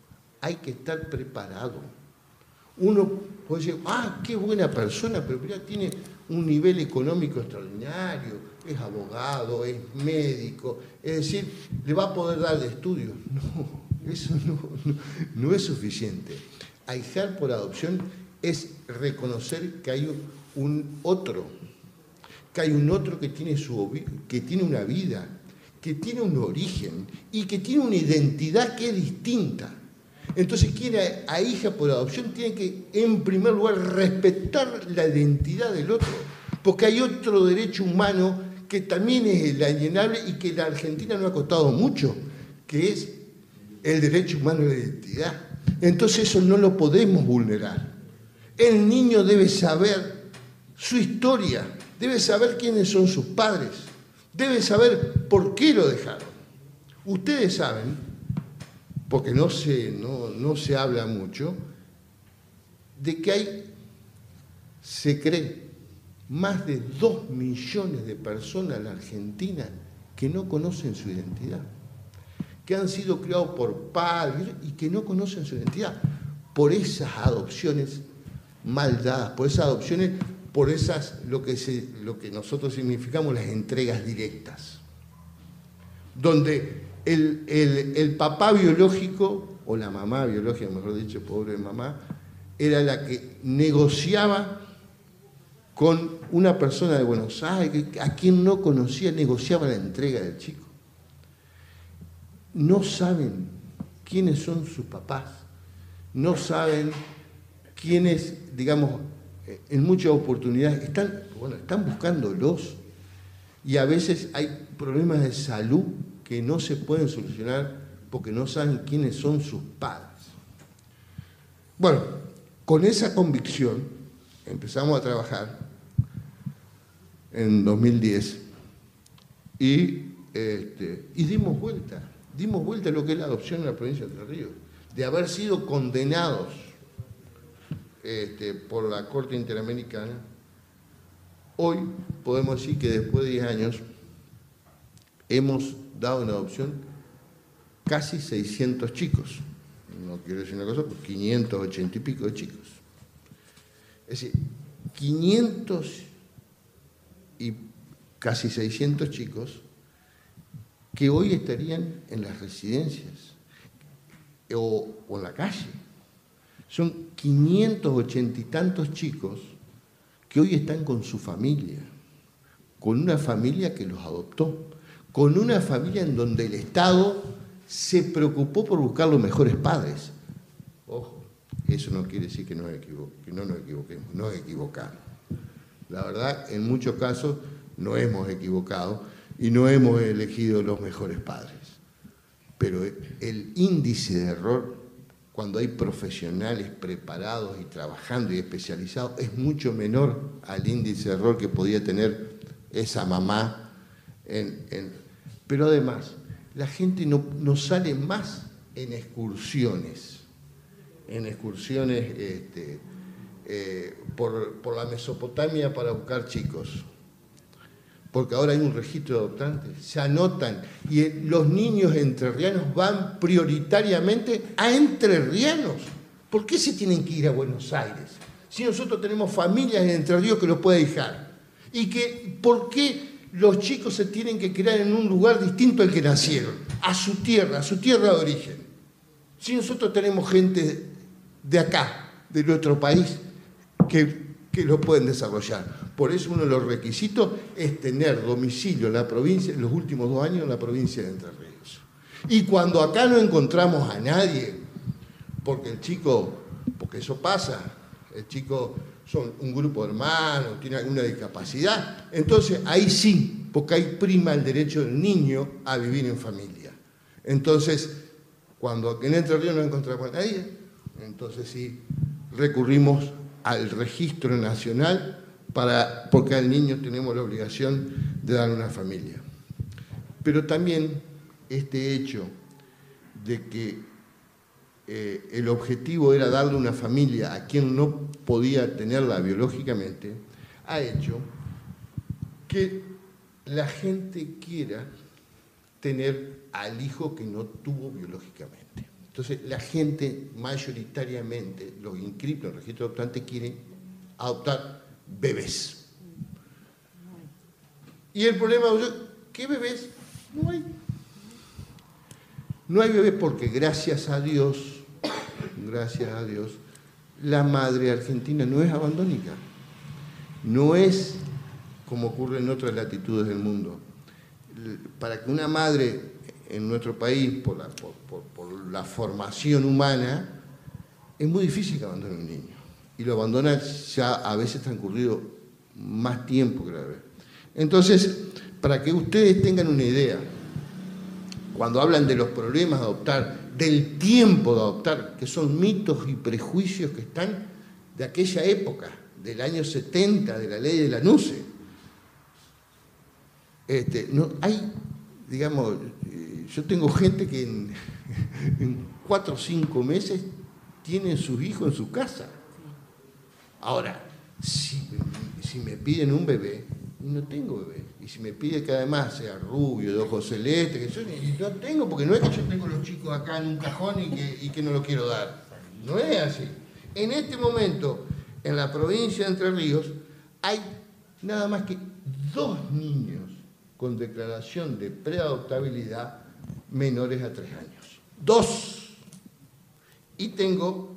hay que estar preparado. Uno puede decir, qué buena persona, pero mira, tiene un nivel económico extraordinario, es abogado, es médico, es decir, le va a poder dar de estudios. No, eso no es suficiente. Ahijar por adopción es reconocer que hay un otro, que tiene una vida, que tiene un origen y que tiene una identidad que es distinta. Entonces, quien ahija por adopción tiene que, en primer lugar, respetar la identidad del otro, porque hay otro derecho humano que también es el alienable y que la Argentina no ha costado mucho, que es el derecho humano a la identidad. Entonces, eso no lo podemos vulnerar. El niño debe saber su historia, debe saber quiénes son sus padres, debe saber por qué lo dejaron. Ustedes saben, porque no se habla mucho, de que se cree, más de 2 millones de personas en la Argentina que no conocen su identidad, que han sido criados por padres y que no conocen su identidad, por esas adopciones mal dadas, por esas adopciones, por esas, lo que nosotros significamos las entregas directas, donde el papá biológico, o la mamá biológica, mejor dicho, pobre mamá, era la que negociaba con una persona de Buenos Aires, a quien no conocía, negociaba la entrega del chico. No saben quiénes son sus papás, no saben quiénes, digamos, en muchas oportunidades están buscándolos, y a veces hay problemas de salud que no se pueden solucionar porque no saben quiénes son sus padres. Bueno, con esa convicción empezamos a trabajar en 2010 y dimos vuelta a lo que es la adopción en la provincia de Entre Ríos, de haber sido condenados por la Corte Interamericana. Hoy podemos decir que después de 10 años hemos dado en adopción casi 600 chicos. No quiero decir una cosa, pues 580 y pico de chicos. Es decir, 500 y casi 600 chicos que hoy estarían en las residencias o en la calle. Son 580 y tantos chicos que hoy están con su familia, con una familia que los adoptó, con una familia en donde el Estado se preocupó por buscar los mejores padres. Ojo, eso no quiere decir que no nos equivoquemos, nos equivocamos. La verdad, en muchos casos no hemos equivocado y no hemos elegido los mejores padres. Pero el índice de error, cuando hay profesionales preparados y trabajando y especializados, es mucho menor al índice de error que podía tener esa mamá. Pero además, la gente no sale más en excursiones por la Mesopotamia para buscar chicos, porque ahora hay un registro de adoptantes, se anotan, y los niños entrerrianos van prioritariamente a entrerrianos. ¿Por qué se tienen que ir a Buenos Aires? Si nosotros tenemos familias en Entre Ríos que los pueden dejar. ¿Por qué los chicos se tienen que criar en un lugar distinto al que nacieron? A su tierra de origen. Si nosotros tenemos gente de acá, de nuestro país, que lo pueden desarrollar. Por eso uno de los requisitos es tener domicilio en la provincia, en los últimos 2 años en la provincia de Entre Ríos. Y cuando acá no encontramos a nadie, porque eso pasa, el chico son un grupo de hermanos, tiene alguna discapacidad, entonces ahí sí, porque ahí prima el derecho del niño a vivir en familia. Entonces, cuando en Entre Ríos no encontramos a nadie, entonces sí recurrimos al registro nacional porque al niño tenemos la obligación de darle una familia. Pero también este hecho de que el objetivo era darle una familia a quien no podía tenerla biológicamente, ha hecho que la gente quiera tener al hijo que no tuvo biológicamente. Entonces, la gente mayoritariamente, los inscritos en el registro adoptante, quieren adoptar bebés. Y el problema es, ¿qué bebés? No hay. No hay bebés porque, gracias a Dios, la madre argentina no es abandónica. No es como ocurre en otras latitudes del mundo. Para que una madre en nuestro país, por la formación humana, es muy difícil que abandone un niño. Y lo abandona ya a veces transcurrido más tiempo que la bebé. Entonces, para que ustedes tengan una idea, cuando hablan de los problemas de adoptar, del tiempo de adoptar, que son mitos y prejuicios que están de aquella época, del año 70, de la ley de la NUCE. No, hay, digamos, yo tengo gente que en 4 o 5 meses tienen sus hijos en su casa. Ahora, si me piden un bebé, no tengo bebé. Y si me pide que además sea rubio, de ojos celestes, que yo no tengo, porque no es que yo tengo los chicos acá en un cajón y que no lo quiero dar. No es así. En este momento, en la provincia de Entre Ríos, hay nada más que 2 niños con declaración de preadoptabilidad menores a 3 años. 2. Y tengo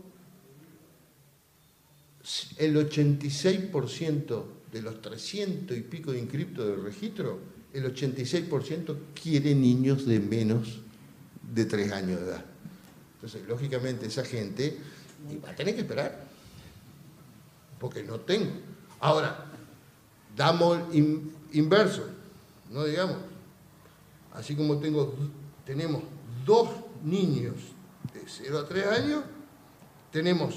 el 86% de los 300 y pico de inscriptos del registro, el 86% quiere niños de menos de 3 años de edad. Entonces, lógicamente, esa gente va a tener que esperar, porque no tengo. Ahora, damos inverso, no digamos, así como tenemos 2 niños de 0 a 3 años, tenemos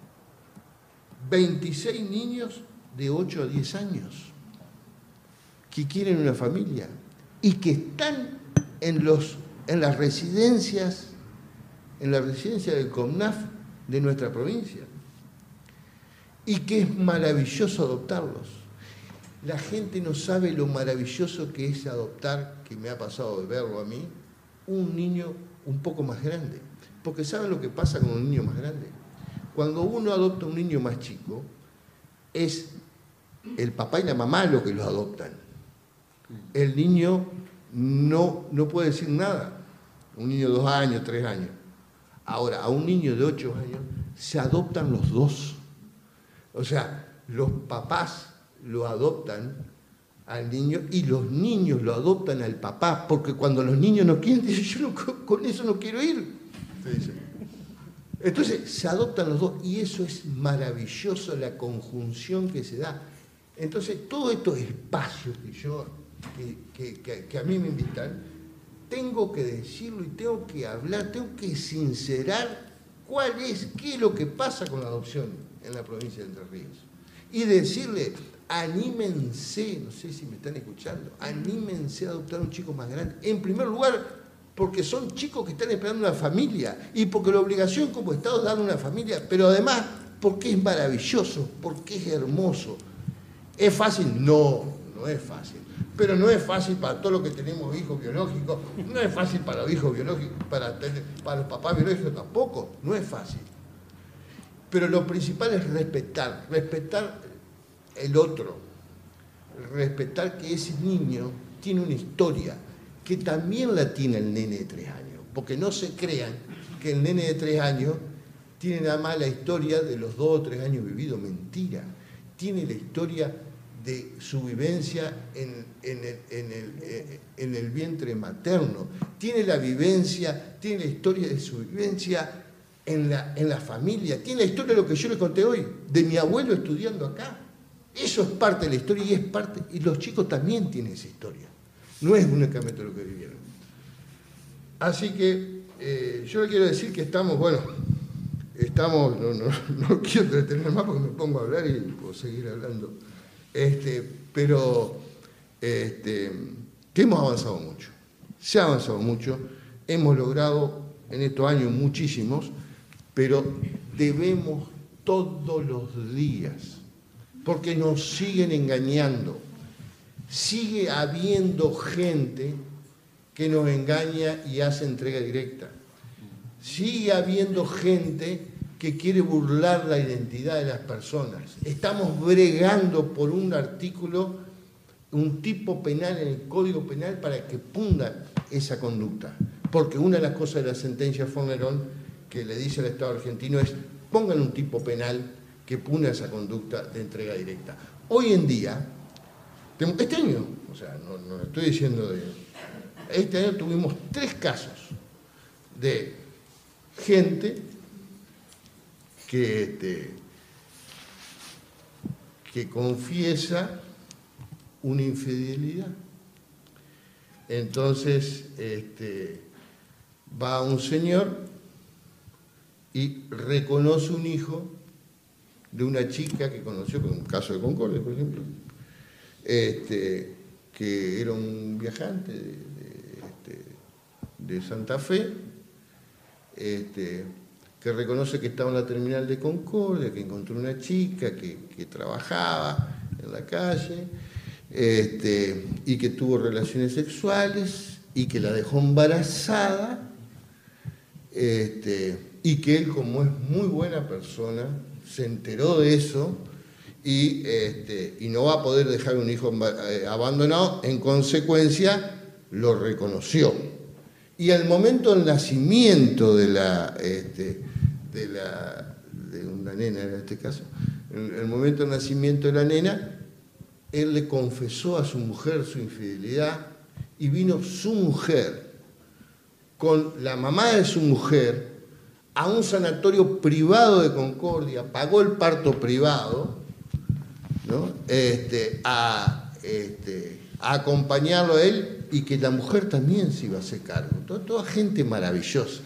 26 niños de 8 a 10 años que quieren una familia y que están en las residencias, en la residencia del CONAF de nuestra provincia, y que es maravilloso adoptarlos. La gente no sabe lo maravilloso que es adoptar, que me ha pasado de verlo a mí, un niño un poco más grande. Porque ¿saben lo que pasa con un niño más grande? Cuando uno adopta un niño más chico, es el papá y la mamá lo que lo adoptan. El niño no puede decir nada. Un niño de 2 años, 3 años. Ahora, a un niño de 8 años se adoptan los 2. O sea, los papás lo adoptan al niño y los niños lo adoptan al papá, porque cuando los niños no quieren, dicen, yo con eso no quiero ir. Entonces, se adoptan los 2 y eso es maravilloso, la conjunción que se da. Entonces, todos estos espacios que a mí me invitan, tengo que decirlo y tengo que hablar, tengo que sincerar qué es lo que pasa con la adopción en la provincia de Entre Ríos. Y decirle, anímense, no sé si me están escuchando, anímense a adoptar un chico más grande. En primer lugar, porque son chicos que están esperando una familia y porque la obligación como Estado es darle una familia, pero además porque es maravilloso, porque es hermoso. ¿Es fácil? No es fácil. Pero no es fácil para todos los que tenemos hijos biológicos, no es fácil para los hijos biológicos, para los papás biológicos tampoco, no es fácil. Pero lo principal es respetar el otro, respetar que ese niño tiene una historia, que también la tiene el nene de 3 años, porque no se crean que el nene de 3 años tiene nada más la historia de los 2 o 3 años vividos, mentira, tiene la historia de su vivencia en el vientre materno, tiene la historia de su vivencia en la familia, tiene la historia de lo que yo les conté hoy, de mi abuelo estudiando acá. Eso es parte de la historia y los chicos también tienen esa historia. No es únicamente lo que vivieron. Así que yo le quiero decir que estamos, no quiero entretener más porque me pongo a hablar y puedo seguir hablando. Que hemos avanzado mucho. Se ha avanzado mucho. Hemos logrado en estos años muchísimos, pero debemos todos los días, porque nos siguen engañando. Sigue habiendo gente que nos engaña y hace entrega directa. sigue habiendo gente que quiere burlar la identidad de las personas. Estamos bregando por un artículo, un tipo penal en el Código Penal para que punda esa conducta. Porque una de las cosas de la sentencia Fornerón que le dice al Estado argentino es: pongan un tipo penal que punda esa conducta de entrega directa. Hoy en día, este año, o sea, no estoy diciendo de... Este año tuvimos 3 casos de gente que confiesa una infidelidad. Entonces, va un señor y reconoce un hijo de una chica que conoció, con un caso de Concordia, por ejemplo, que era un viajante de Santa Fe, que reconoce que estaba en la terminal de Concordia, que encontró una chica que trabajaba en la calle, y que tuvo relaciones sexuales y que la dejó embarazada, y que él, como es muy buena persona, se enteró de eso y no va a poder dejar un hijo abandonado. En consecuencia, lo reconoció. Y al momento del nacimiento de una nena, en este caso, el momento del nacimiento de la nena, él le confesó a su mujer su infidelidad y vino su mujer con la mamá de su mujer a un sanatorio privado de Concordia, pagó el parto privado, ¿no? A acompañarlo a él, y que la mujer también se iba a hacer cargo. Toda gente maravillosa.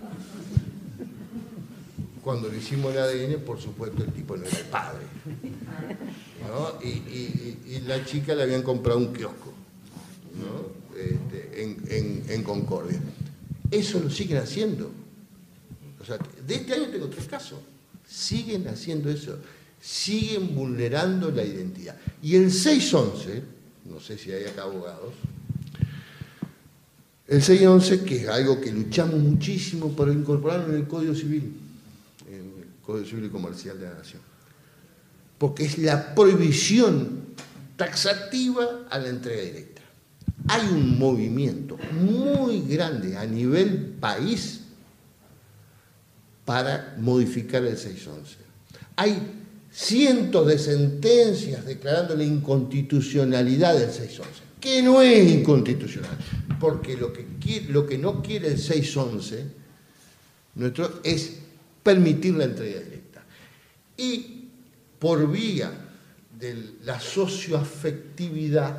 Cuando le hicimos el ADN, por supuesto, el tipo no era el padre, ¿no? Y la chica le habían comprado un kiosco, ¿no? En Concordia. Eso lo siguen haciendo. O sea, de este año tengo 3 casos. Siguen haciendo eso. Siguen vulnerando la identidad. Y el 611, no sé si hay acá abogados, el 611, que es algo que luchamos muchísimo por incorporarlo en el Código Civil, en el Código Civil y Comercial de la Nación, porque es la prohibición taxativa a la entrega directa. Hay un movimiento muy grande a nivel país para modificar el 611. Hay cientos de sentencias declarando la inconstitucionalidad del 611, que no es inconstitucional, porque lo que no quiere el 611 es permitir la entrega directa. Y por vía de la socioafectividad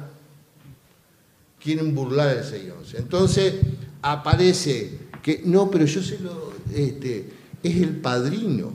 quieren burlar el 611. Entonces aparece que no, pero yo es el padrino.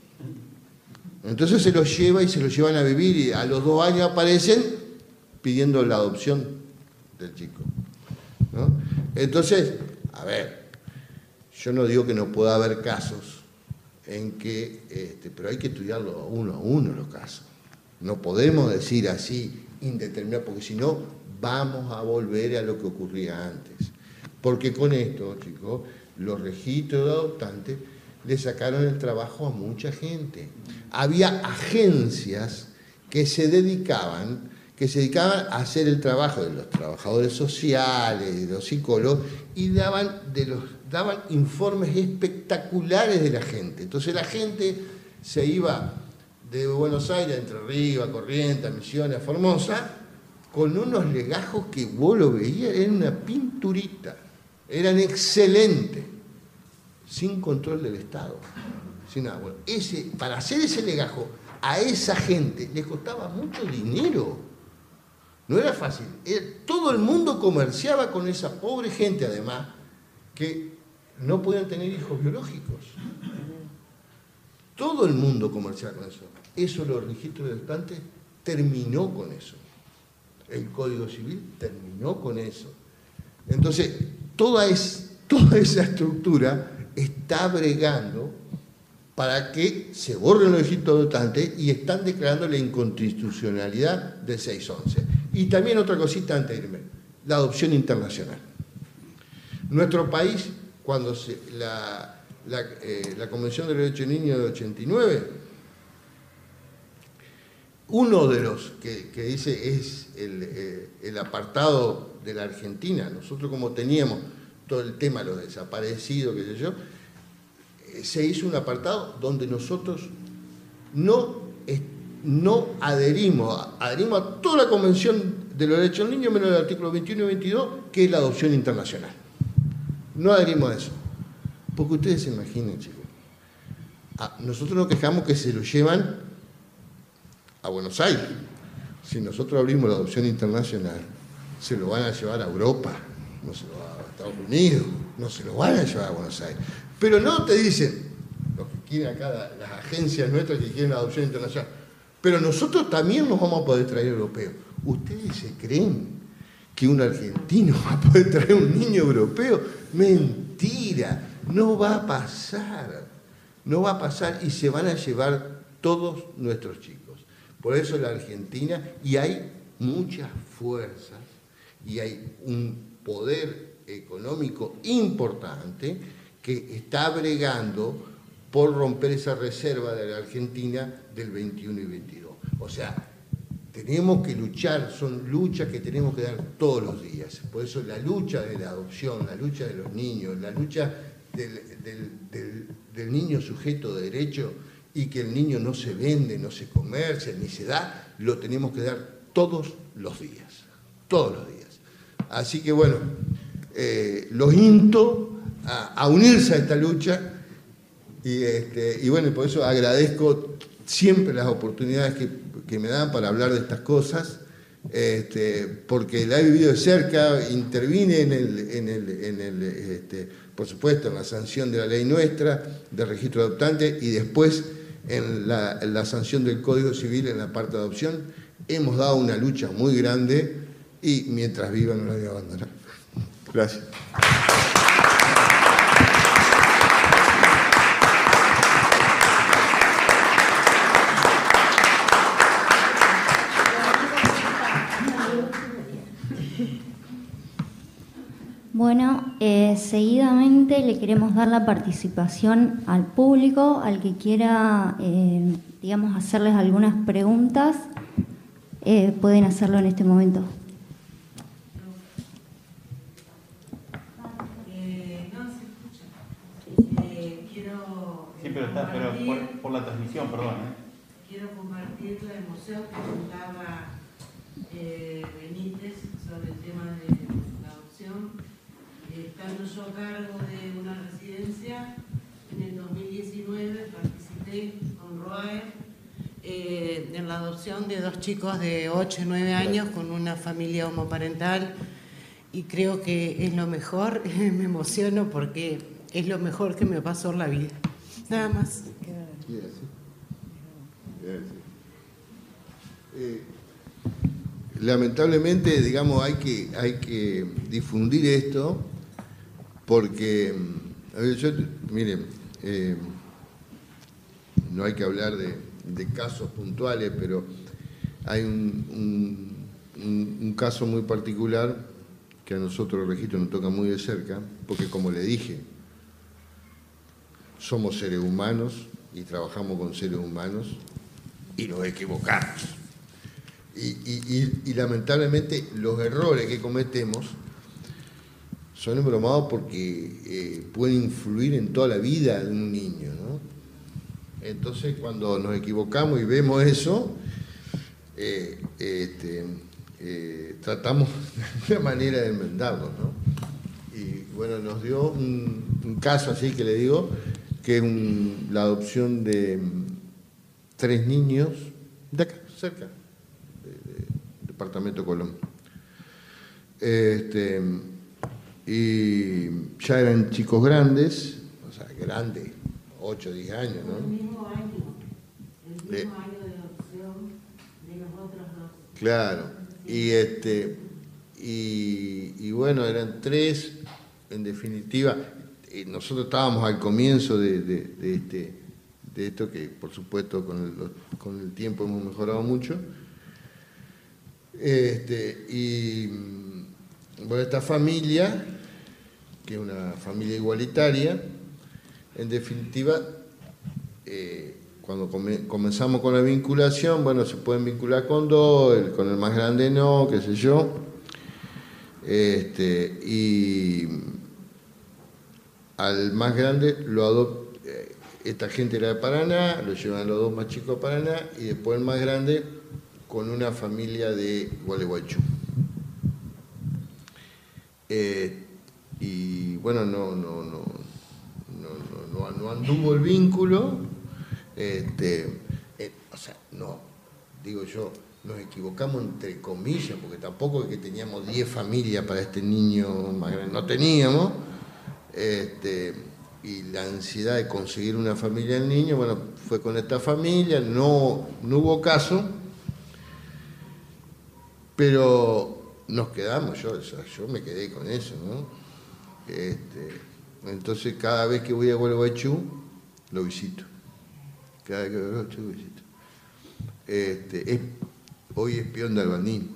Entonces se los lleva y se los llevan a vivir, y a los 2 años aparecen pidiendo la adopción del chico, ¿no? Entonces, a ver, yo no digo que no pueda haber casos en que, pero hay que estudiarlo uno a uno los casos. No podemos decir así indeterminado, porque si no vamos a volver a lo que ocurría antes. Porque con esto, chicos, los registros de adoptantes le sacaron el trabajo a mucha gente. Había agencias que se dedicaban a hacer el trabajo de los trabajadores sociales, de los psicólogos, y daban informes espectaculares de la gente. Entonces la gente se iba de Buenos Aires a Entre Ríos, a Corrientes, a Misiones, a Formosa, con unos legajos que vos lo veías, eran una pinturita, eran excelentes, sin control del Estado, sin nada. Bueno, para hacer ese legajo a esa gente les costaba mucho dinero. No era fácil. Todo el mundo comerciaba con esa pobre gente, además, que no podían tener hijos biológicos. Todo el mundo comerciaba con eso. Eso, los registros de adoptantes terminó con eso. El Código Civil terminó con eso. Entonces, toda esa estructura está bregando para que se borren los registros de adoptantes, y están declarando la inconstitucionalidad del 611. Y también otra cosita antes de irme, la adopción internacional. Nuestro país, cuando la Convención de los Derechos del Niño del 89, uno de los que dice es el apartado de la Argentina. Nosotros, como teníamos todo el tema de los desaparecidos, qué sé yo, se hizo un apartado donde nosotros no adherimos a toda la Convención de los Derechos del Niño, menos el artículo 21 y 22, que es la adopción internacional. No adherimos a eso. Porque ustedes se imaginen, chicos, nosotros nos quejamos que se lo llevan a Buenos Aires. Si nosotros abrimos la adopción internacional, se lo van a llevar a Europa, no se lo van a Estados Unidos, no se lo van a llevar a Buenos Aires. Pero no te dicen, los que quieren acá, las agencias nuestras que quieren la adopción internacional, pero nosotros también nos vamos a poder traer europeos. ¿Ustedes se creen que un argentino va a poder traer un niño europeo? Mentira, no va a pasar. No va a pasar y se van a llevar todos nuestros chicos. Por eso la Argentina, y hay muchas fuerzas, y hay un poder económico importante que está bregando por romper esa reserva de la Argentina del 21 y 22. O sea, tenemos que luchar, son luchas que tenemos que dar todos los días. Por eso la lucha de la adopción, la lucha de los niños, la lucha del niño sujeto de derecho, y que el niño no se vende, no se comercia, ni se da, lo tenemos que dar todos los días. Todos los días. Así que bueno, los insto a unirse a esta lucha y bueno, por eso agradezco siempre las oportunidades que me dan para hablar de estas cosas, porque la he vivido de cerca, intervine por supuesto, en la sanción de la ley nuestra, del registro de adoptantes, y después en la sanción del Código Civil en la parte de adopción. Hemos dado una lucha muy grande y mientras viva no la voy a abandonar. Gracias. Bueno, seguidamente le queremos dar la participación al público, al que quiera, digamos, hacerles algunas preguntas, pueden hacerlo en este momento. Sí, pero por la transmisión, perdón. Quiero compartir la emoción que contaba Benítez sobre el tema de la adopción. Estando yo a cargo de una residencia, en el 2019 participé con ROAE en la adopción de 2 chicos de 8 y 9 años con una familia homoparental, y creo que es lo mejor. Me emociono porque es lo mejor que me pasó en la vida. Nada más. Lamentablemente, digamos, hay que difundir esto, porque, a ver, miren, no hay que hablar de casos puntuales, pero hay un caso muy particular que a nosotros el registro nos toca muy de cerca, porque como le dije, somos seres humanos y trabajamos con seres humanos y nos equivocamos. Y lamentablemente los errores que cometemos son embromados porque pueden influir en toda la vida de un niño, ¿no? Entonces, cuando nos equivocamos y vemos eso, tratamos de una manera de enmendarlo, ¿no? Y bueno, nos dio un caso así que le digo, que es la adopción de 3 niños de acá, cerca, Departamento Colón. Y ya eran chicos grandes, o sea, grandes, 8 o 10 años, ¿no? El mismo año de adopción de los otros 2. Claro, y bueno, eran 3, en definitiva. Nosotros estábamos al comienzo de esto, que por supuesto con el tiempo hemos mejorado mucho. Y bueno, esta familia, que es una familia igualitaria, En definitiva, cuando comenzamos con la vinculación, bueno, se pueden vincular con dos, con el más grande no, qué sé yo. Y al más grande lo adopta, esta gente era de Paraná, lo llevan a los dos más chicos a Paraná, y después el más grande con una familia de Gualeguaychú. Y bueno, no anduvo el vínculo, o sea, no, digo yo, nos equivocamos entre comillas, porque tampoco es que teníamos 10 familias para este niño más grande, no teníamos, y la ansiedad de conseguir una familia del niño, bueno, fue con esta familia, no hubo caso, pero nos quedamos, yo me quedé con eso, ¿no? Entonces cada vez que voy a Gualeguaychú, lo visito. Cada vez que voy a Gualeguaychú, lo visito. Hoy es peón de Albandín.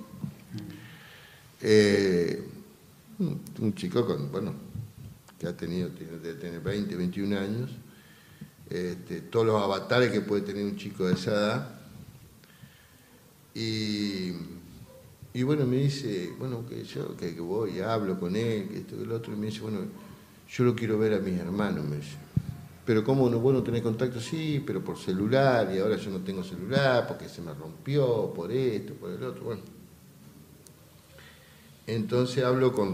Un chico que tiene 20, 21 años, todos los avatares que puede tener un chico de esa edad. Y bueno, me dice, bueno, que yo que voy, hablo con él, que esto, que lo otro, y me dice, bueno, yo lo quiero ver a mis hermanos, me dice. Pero ¿cómo no? ¿Vos no tenés contacto? Sí, pero por celular, y ahora yo no tengo celular porque se me rompió, por esto, por el otro, bueno. Entonces hablo con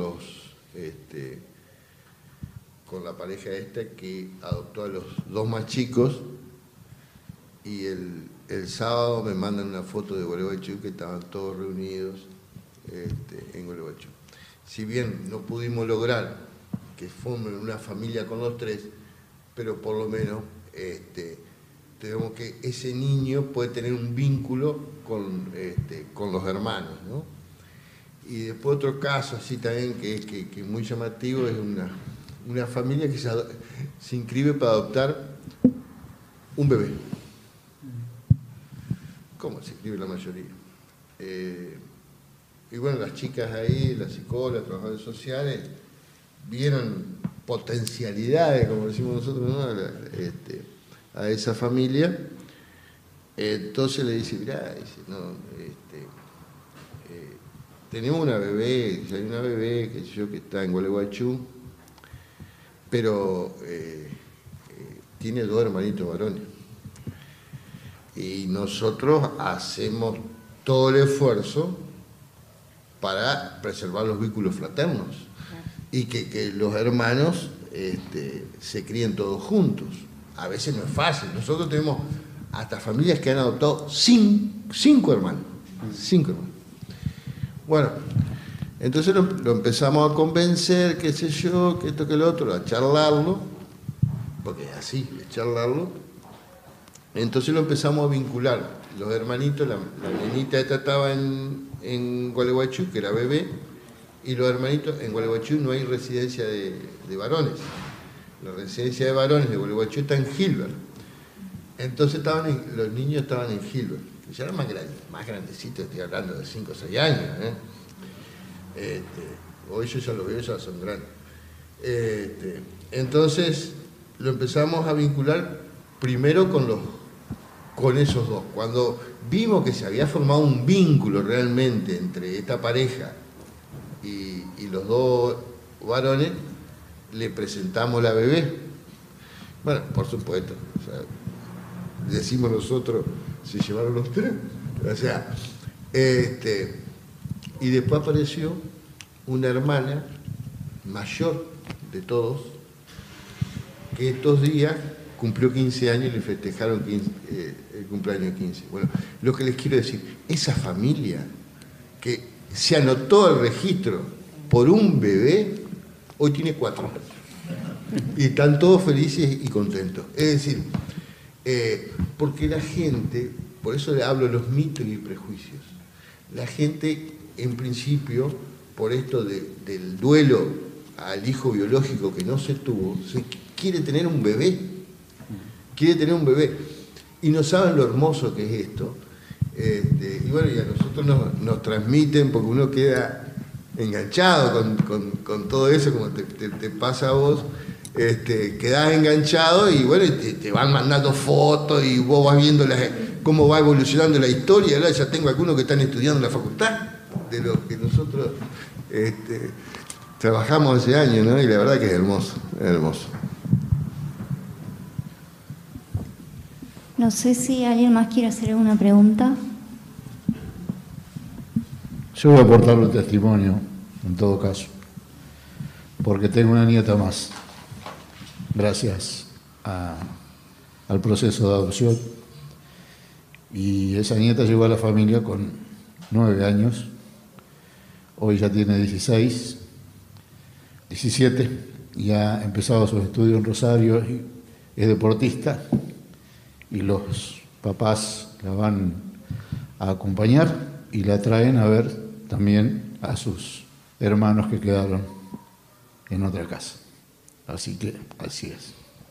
con la pareja esta que adoptó a los dos más chicos, y el sábado me mandan una foto de Gualeguaychú que estaban todos reunidos en Gualeguaychú. Si bien no pudimos lograr que formen una familia con los tres, pero por lo menos tenemos que ese niño puede tener un vínculo con los hermanos, ¿no? Y después otro caso así también que es muy llamativo, es una familia que se inscribe para adoptar un bebé. ¿Cómo se inscribe la mayoría? Y bueno, las chicas ahí, las psicólogas, trabajadoras sociales, vieron potencialidades, como decimos nosotros, ¿no? A esa familia. Entonces le dice, mirá, tenemos una bebé, hay una bebé que está en Gualeguaychú, pero tiene 2 hermanitos varones. Y nosotros hacemos todo el esfuerzo para preservar los vínculos fraternos y que los hermanos se críen todos juntos. A veces no es fácil. Nosotros tenemos hasta familias que han adoptado 5 hermanos. 5 hermanos. Bueno, entonces lo empezamos a convencer, qué sé yo, que esto, que lo otro, a charlarlo, porque es así, es charlarlo. Entonces lo empezamos a vincular. Los hermanitos, la nenita esta estaba en Gualeguaychú, que era bebé, y los hermanitos, en Gualeguaychú no hay residencia de varones. La residencia de varones de Gualeguaychú está en Gilbert. Entonces los niños estaban en Gilbert, que ya eran más grandecitos, estoy hablando de 5 o 6 años. Hoy yo ya los veo, ya son grandes. Entonces lo empezamos a vincular primero con esos dos. Cuando vimos que se había formado un vínculo realmente entre esta pareja y los dos varones, le presentamos la bebé. Bueno, por supuesto, o sea, decimos nosotros, se llevaron los 3. O sea, y después apareció una hermana mayor de todos, que estos días cumplió 15 años y le festejaron el cumpleaños 15. Bueno, lo que les quiero decir, esa familia que se anotó al registro por un bebé, hoy tiene 4. Y están todos felices y contentos. Es decir, porque la gente, por eso le hablo de los mitos y prejuicios, la gente en principio, por esto del duelo al hijo biológico que no se tuvo, quiere tener un bebé. Quiere tener un bebé. Y no saben lo hermoso que es esto. Y bueno, y a nosotros nos transmiten, porque uno queda enganchado con todo eso, como te pasa a vos. quedás enganchado y bueno, te van mandando fotos y vos vas viendo cómo va evolucionando la historia. Ahora ya tengo algunos que están estudiando en la facultad de lo que nosotros trabajamos hace años, ¿no? Y la verdad que es hermoso, es hermoso. No sé si alguien más quiere hacer alguna pregunta. Yo voy a aportar un testimonio, en todo caso, porque tengo una nieta más, gracias al proceso de adopción. Y esa nieta llegó a la familia con 9 años, hoy ya tiene 16, 17, y ha empezado sus estudios en Rosario, y es deportista, y los papás la van a acompañar y la traen a ver también a sus hermanos que quedaron en otra casa. Así que así es.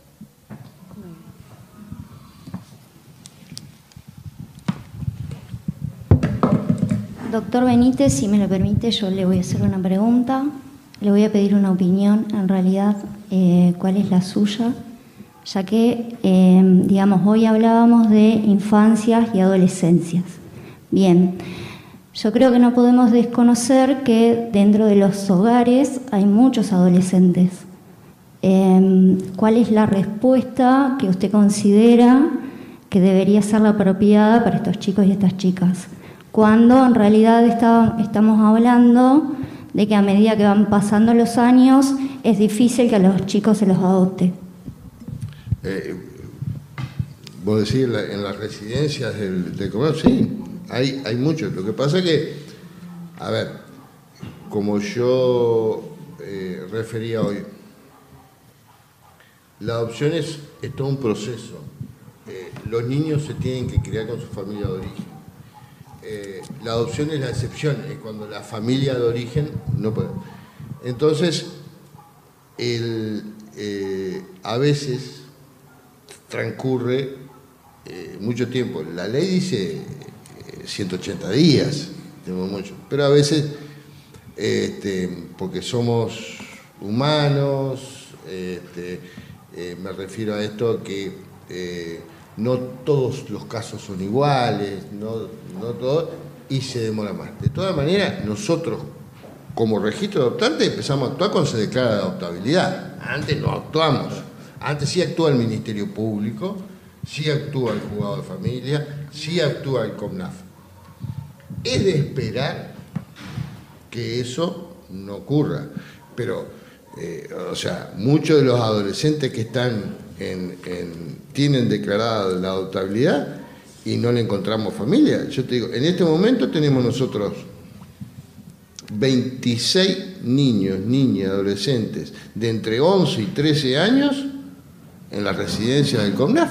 Doctor Benítez, si me lo permite, yo le voy a hacer una pregunta. Le voy a pedir una opinión, en realidad, cuál es la suya, ya que, digamos, hoy hablábamos de infancias y adolescencias. Bien, yo creo que no podemos desconocer que dentro de los hogares hay muchos adolescentes. ¿Cuál es la respuesta que usted considera que debería ser la apropiada para estos chicos y estas chicas? Cuando en realidad estamos hablando de que a medida que van pasando los años es difícil que a los chicos se los adopte. Vos decís en las residencias del comercio, sí, hay muchos. Lo que pasa es que, a ver, como yo refería hoy, la adopción es todo un proceso. Los niños se tienen que criar con su familia de origen. La adopción es la excepción, es cuando la familia de origen no puede. Entonces, a veces transcurre mucho tiempo. La ley dice 180 días, tenemos mucho, pero a veces, porque somos humanos, me refiero a esto que no todos los casos son iguales, no todos, y se demora más. De todas maneras, nosotros, como registro de adoptantes, empezamos a actuar cuando se declara la adoptabilidad. Antes no actuamos. Antes sí actúa el Ministerio Público, sí actúa el juzgado de familia, sí actúa el COMNAF. Es de esperar que eso no ocurra. Pero, muchos de los adolescentes que están tienen declarada la adoptabilidad y no le encontramos familia. Yo te digo, en este momento tenemos nosotros 26 niños, niñas, adolescentes de entre 11 y 13 años en la residencia del COMNAF.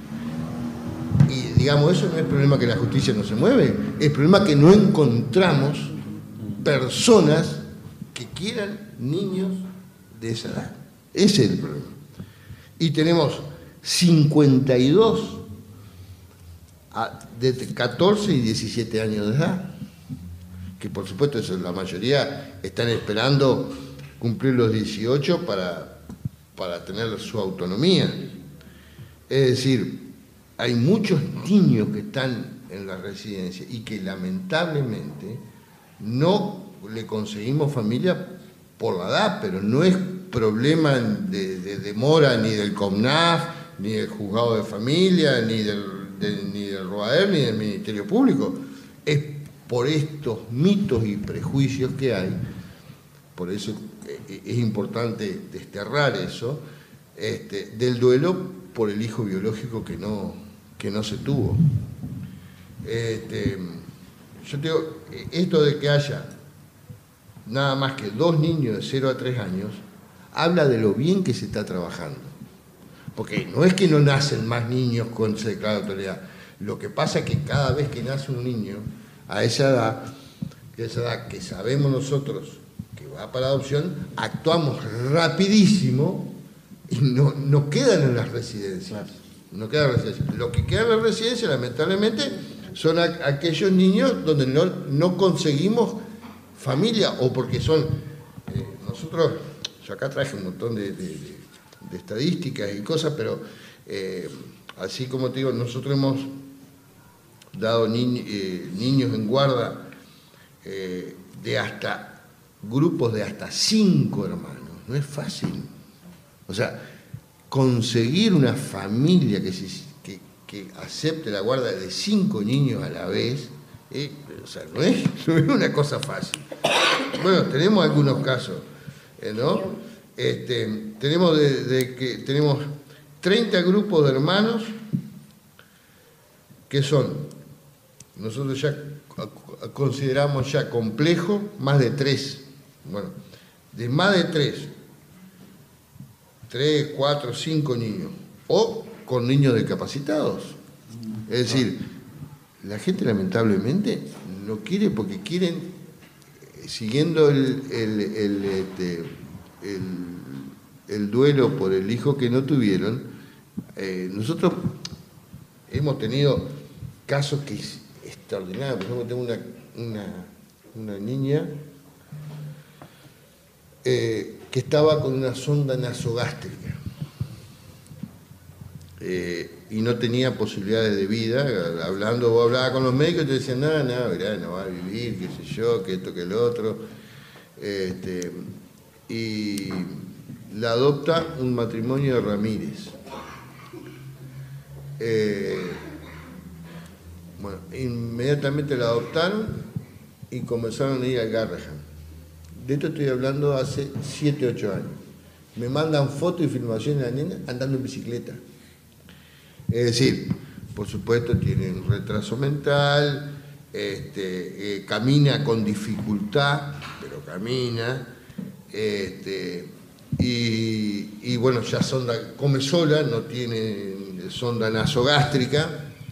Y digamos, eso no es problema que la justicia no se mueve, es problema que no encontramos personas que quieran niños de esa edad. Ese es el problema. Y tenemos 52 de 14 y 17 años de edad, que por supuesto eso, la mayoría están esperando cumplir los 18 para tener su autonomía. Es decir, hay muchos niños que están en la residencia y que lamentablemente no le conseguimos familia por la edad, pero no es problema de demora ni del COMNAF, ni del juzgado de familia, ni del ROAER, ni del Ministerio Público. Es por estos mitos y prejuicios que hay. Por eso es importante desterrar eso, del duelo por el hijo biológico que no se tuvo. Yo te digo, esto de que haya nada más que 2 niños de 0 a 3 años, habla de lo bien que se está trabajando. Porque no es que no nacen más niños con esa declarada autoridad. Lo que pasa es que cada vez que nace un niño a esa edad que sabemos nosotros que va para adopción, actuamos rapidísimo y no quedan en las residencias. No quedan en las residencias. Lo que queda en las residencias, lamentablemente, son aquellos niños donde no conseguimos familia o porque son... yo acá traje un montón de estadísticas y cosas, pero así como te digo, nosotros hemos dado niños en guarda de hasta grupos de hasta 5 hermanos. No es fácil. O sea, conseguir una familia que acepte la guarda de 5 niños a la vez, o sea, no es una cosa fácil. Bueno, tenemos algunos casos, ¿no? Tenemos tenemos 30 grupos de hermanos que son, nosotros ya consideramos ya complejo, más de 3. Bueno, de más de 3, 4, 5 niños, o con niños discapacitados. Es decir, la gente lamentablemente no quiere porque quieren, siguiendo el duelo por el hijo que no tuvieron, nosotros hemos tenido casos que es extraordinario. Por ejemplo, tengo una niña que estaba con una sonda nasogástrica y no tenía posibilidades de vida. Hablaba con los médicos y te decían, mirá, no va a vivir, qué sé yo, que esto, que el otro. Y la adopta un matrimonio de Ramírez. Bueno, inmediatamente la adoptaron y comenzaron a ir al Garrahan. De esto estoy hablando hace 7, 8 años. Me mandan fotos y filmaciones de la nena andando en bicicleta. Es decir, por supuesto tiene un retraso mental, camina con dificultad, pero camina, y bueno, ya come sola, no tiene sonda nasogástrica,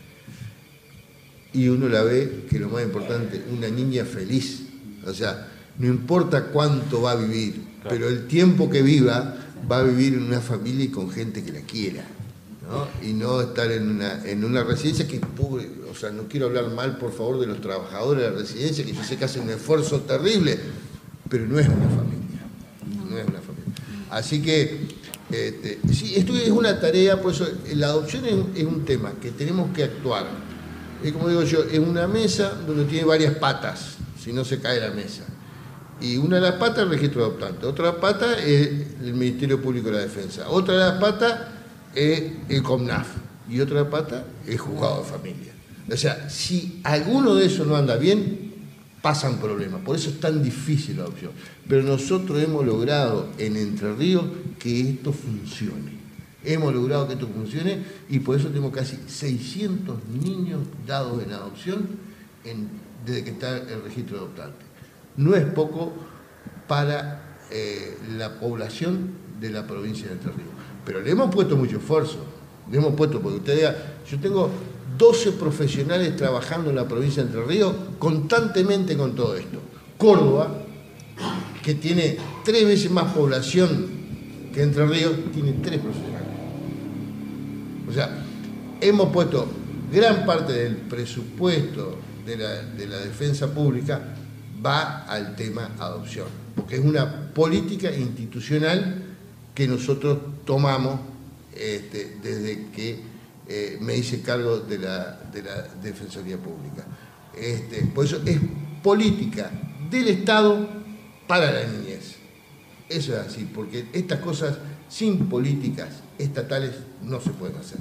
y uno la ve, que lo más importante, una niña feliz. O sea, no importa cuánto va a vivir, claro, pero el tiempo que viva, va a vivir en una familia y con gente que la quiera, ¿no? Y no estar en una residencia que, pobre, o sea, no quiero hablar mal, por favor, de los trabajadores de la residencia, que yo sé que hacen un esfuerzo terrible, pero no es una familia, no es una familia. Así que, sí, esto es una tarea, por eso la adopción es un tema que tenemos que actuar. Es como digo yo, es una mesa donde tiene varias patas, si no se cae la mesa. Y una de las patas es el registro adoptante, otra pata es el Ministerio Público de la Defensa, otra de las patas es el COMNAF y otra pata es el juzgado de familia. O sea, si alguno de esos no anda bien, pasan problemas. Por eso es tan difícil la adopción. Pero nosotros hemos logrado en Entre Ríos que esto funcione. Hemos logrado que esto funcione y por eso tenemos casi 600 niños dados en adopción desde que está el registro adoptante. No es poco para la población de la provincia de Entre Ríos. Pero le hemos puesto mucho esfuerzo. Le hemos puesto, porque usted diga, yo tengo 12 profesionales trabajando en la provincia de Entre Ríos constantemente con todo esto. Córdoba, que tiene 3 veces más población que Entre Ríos, tiene 3 profesionales. O sea, hemos puesto gran parte del presupuesto de la defensa pública va al tema adopción, porque es una política institucional que nosotros tomamos desde que me hice cargo de la Defensoría Pública. Por eso es política del Estado para la niñez. Eso es así, porque estas cosas sin políticas estatales no se pueden hacer.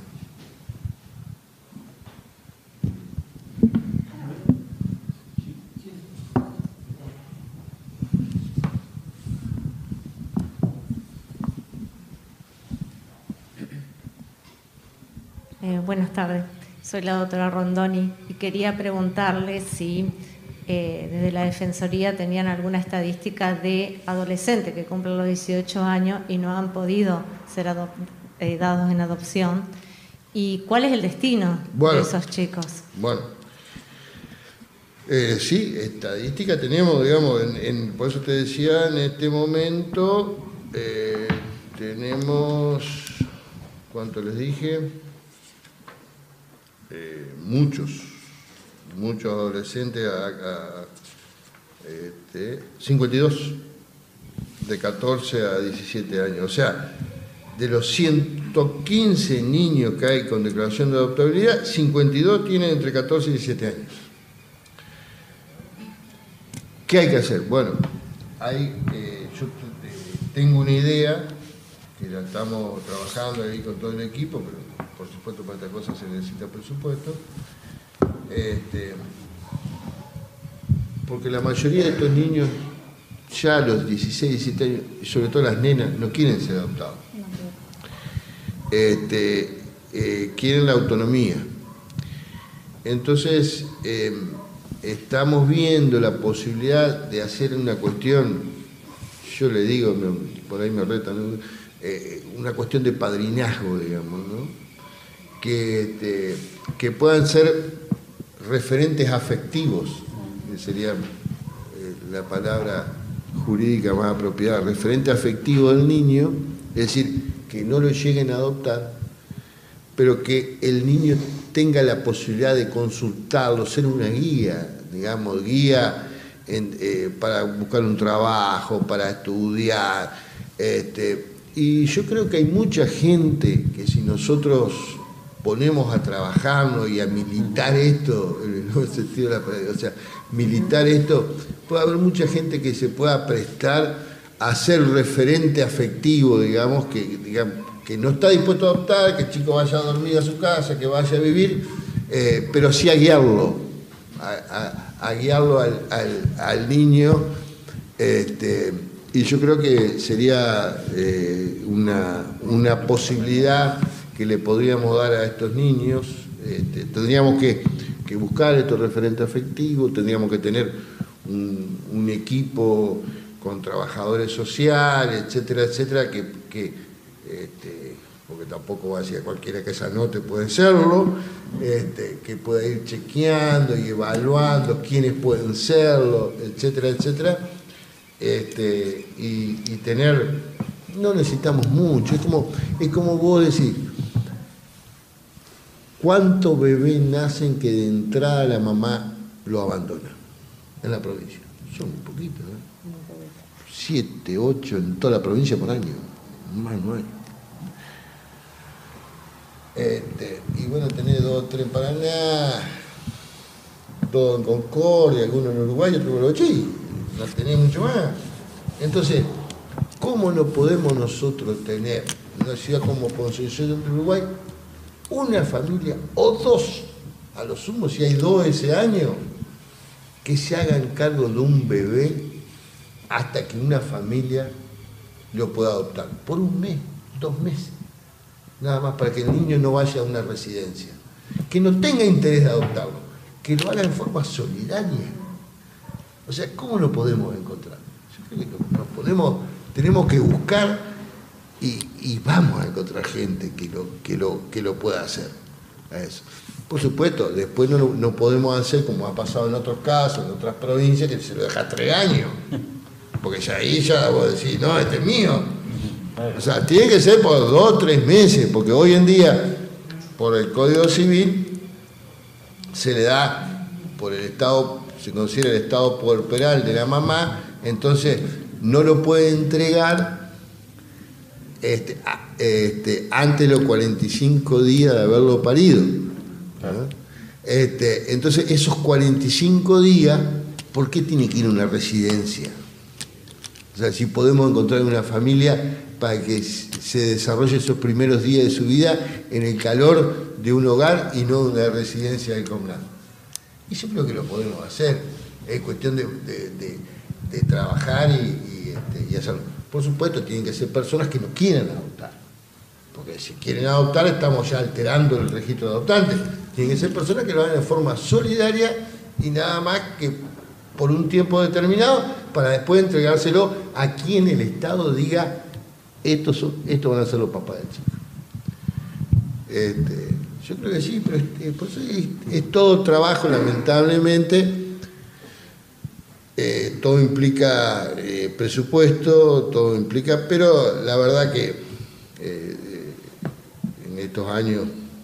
Buenas tardes, soy la doctora Rondoni y quería preguntarle si desde la Defensoría tenían alguna estadística de adolescentes que cumplen los 18 años y no han podido ser dados en adopción, y cuál es el destino de esos chicos. Bueno, sí, estadística tenemos, digamos, por eso te decía, en este momento tenemos, ¿cuánto les dije? Muchos adolescentes, 52, de 14 a 17 años. O sea, de los 115 niños que hay con declaración de adoptabilidad, 52 tienen entre 14 y 17 años. ¿Qué hay que hacer? Bueno, yo tengo una idea, que la estamos trabajando ahí con todo el equipo, pero por supuesto para esta cosa se necesita presupuesto, porque la mayoría de estos niños, ya a los 16, 17 años, sobre todo las nenas, no quieren ser adoptados. Quieren la autonomía. Entonces, estamos viendo la posibilidad de hacer una cuestión, yo le digo, por ahí me retan, una cuestión de padrinazgo, digamos, ¿no? Que puedan ser referentes afectivos, que sería la palabra jurídica más apropiada, referente afectivo del niño, es decir, que no lo lleguen a adoptar, pero que el niño tenga la posibilidad de consultarlo, ser una guía, digamos, guía para buscar un trabajo, para estudiar. Y yo creo que hay mucha gente que si nosotros ponemos a trabajarnos y a militar esto, en el nuevo sentido de la palabra, o sea, militar esto, puede haber mucha gente que se pueda prestar a ser referente afectivo, digamos, que no está dispuesto a adoptar, que el chico vaya a dormir a su casa, que vaya a vivir, pero sí a guiarlo, a guiarlo al niño, y yo creo que sería una posibilidad que le podríamos dar a estos niños. Tendríamos que buscar estos referentes afectivos, tendríamos que tener un equipo con trabajadores sociales, etcétera, etcétera, porque tampoco va a decir cualquiera que esa anote puede serlo, que pueda ir chequeando y evaluando quiénes pueden serlo, etcétera, etcétera, y tener, no necesitamos mucho, es como vos decís, ¿cuántos bebés nacen que de entrada la mamá lo abandona en la provincia? Son un poquito, ¿no? 7, 8 en toda la provincia por año, más no hay. Y bueno, tenés 2 o 3 en Paraná, 2 en Concordia, algunos en Uruguay, otro en Bariloche, no tenés mucho más. Entonces, ¿cómo no podemos nosotros tener en una ciudad como Concepción de Uruguay una familia o 2, a lo sumo si hay 2 ese año, que se hagan cargo de un bebé hasta que una familia lo pueda adoptar? Por 1 mes, 2 meses. Nada más, para que el niño no vaya a una residencia, que no tenga interés de adoptarlo, que lo haga en forma solidaria. O sea, ¿cómo lo podemos encontrar? Yo creo que tenemos que buscar y vamos a encontrar gente que lo pueda hacer a eso. Por supuesto, después no podemos hacer como ha pasado en otros casos, en otras provincias, que se lo deja 3 años, porque ya ahí ya vos decís, no, este es mío. O sea, tiene que ser por 2 o 3 meses, porque hoy en día, por el Código Civil, se le da por el estado, se considera el estado puerperal de la mamá, entonces no lo puede entregar antes de los 45 días de haberlo parido. ¿No? Entonces, esos 45 días, ¿por qué tiene que ir a una residencia? O sea, si podemos encontrar una familia para que se desarrolle esos primeros días de su vida en el calor de un hogar y no de una residencia del Comnal. Y yo creo que lo podemos hacer. Es cuestión de trabajar y hacerlo. Por supuesto, tienen que ser personas que no quieran adoptar. Porque si quieren adoptar, estamos ya alterando el registro de adoptantes. Tienen que ser personas que lo hagan de forma solidaria y nada más que por un tiempo determinado, para después entregárselo a quien el Estado diga: estos van a ser los papás del chico. Yo creo que sí, pero pues es todo trabajo, lamentablemente. Todo implica presupuesto, todo implica, pero la verdad que en estos años,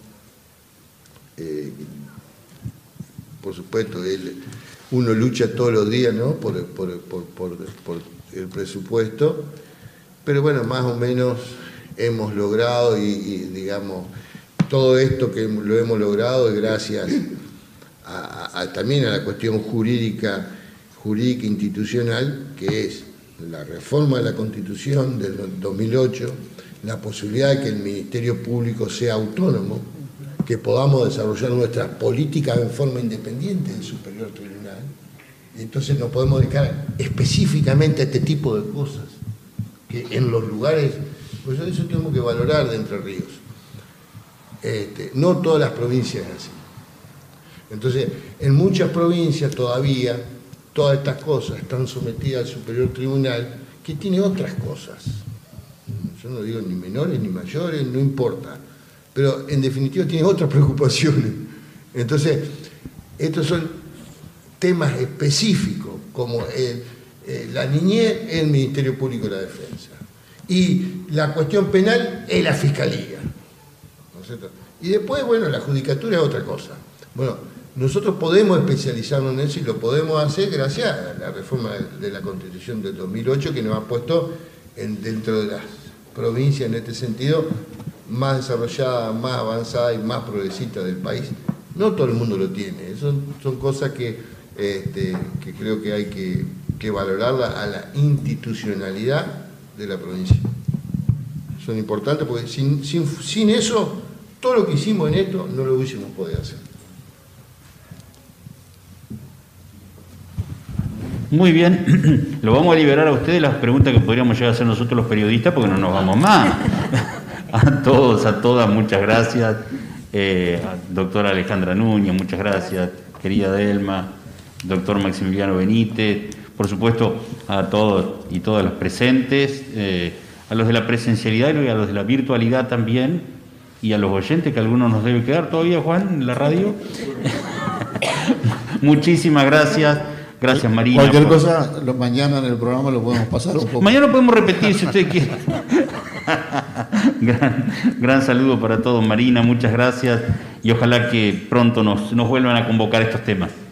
por supuesto, uno lucha todos los días, ¿no?, por el presupuesto, pero bueno, más o menos hemos logrado y digamos, todo esto que lo hemos logrado es gracias también a la cuestión jurídica institucional, que es la reforma de la Constitución del 2008, la posibilidad de que el Ministerio Público sea autónomo, que podamos desarrollar nuestras políticas en forma independiente del Superior Tribunal, y entonces nos podemos dedicar específicamente a este tipo de cosas, que en los lugares, pues eso tenemos que valorar de Entre Ríos. No todas las provincias es así. Entonces, en muchas provincias todavía todas estas cosas están sometidas al Superior Tribunal, que tiene otras cosas. Yo no digo ni menores ni mayores, no importa. Pero en definitiva tiene otras preocupaciones. Entonces, estos son temas específicos, como la niñez es el Ministerio Público de la Defensa. Y la cuestión penal es la Fiscalía. ¿No es cierto? Y después, bueno, la judicatura es otra cosa. Bueno, nosotros podemos especializarnos en eso y lo podemos hacer gracias a la reforma de la Constitución del 2008, que nos ha puesto dentro de las provincias, en este sentido, más desarrollada, más avanzada y más progresista del país. No todo el mundo lo tiene, son cosas que creo que hay que valorarla a la institucionalidad de la provincia. Son importantes porque sin eso, todo lo que hicimos en esto no lo hubiésemos podido hacer. Muy bien, lo vamos a liberar a ustedes las preguntas que podríamos llegar a hacer nosotros los periodistas, porque no nos vamos más. A todos, a todas, muchas gracias. Doctora Alejandra Núñez, muchas gracias. Querida Delma, doctor Maximiliano Benítez, por supuesto a todos y todas los presentes, a los de la presencialidad y a los de la virtualidad también, y a los oyentes, que algunos nos debe quedar todavía, Juan, en la radio. Muchísimas gracias. Gracias, Marina. Cualquier cosa, mañana en el programa lo podemos pasar un poco. Mañana podemos repetir si usted quiere. Gran saludo para todos, Marina, muchas gracias, y ojalá que pronto nos vuelvan a convocar estos temas.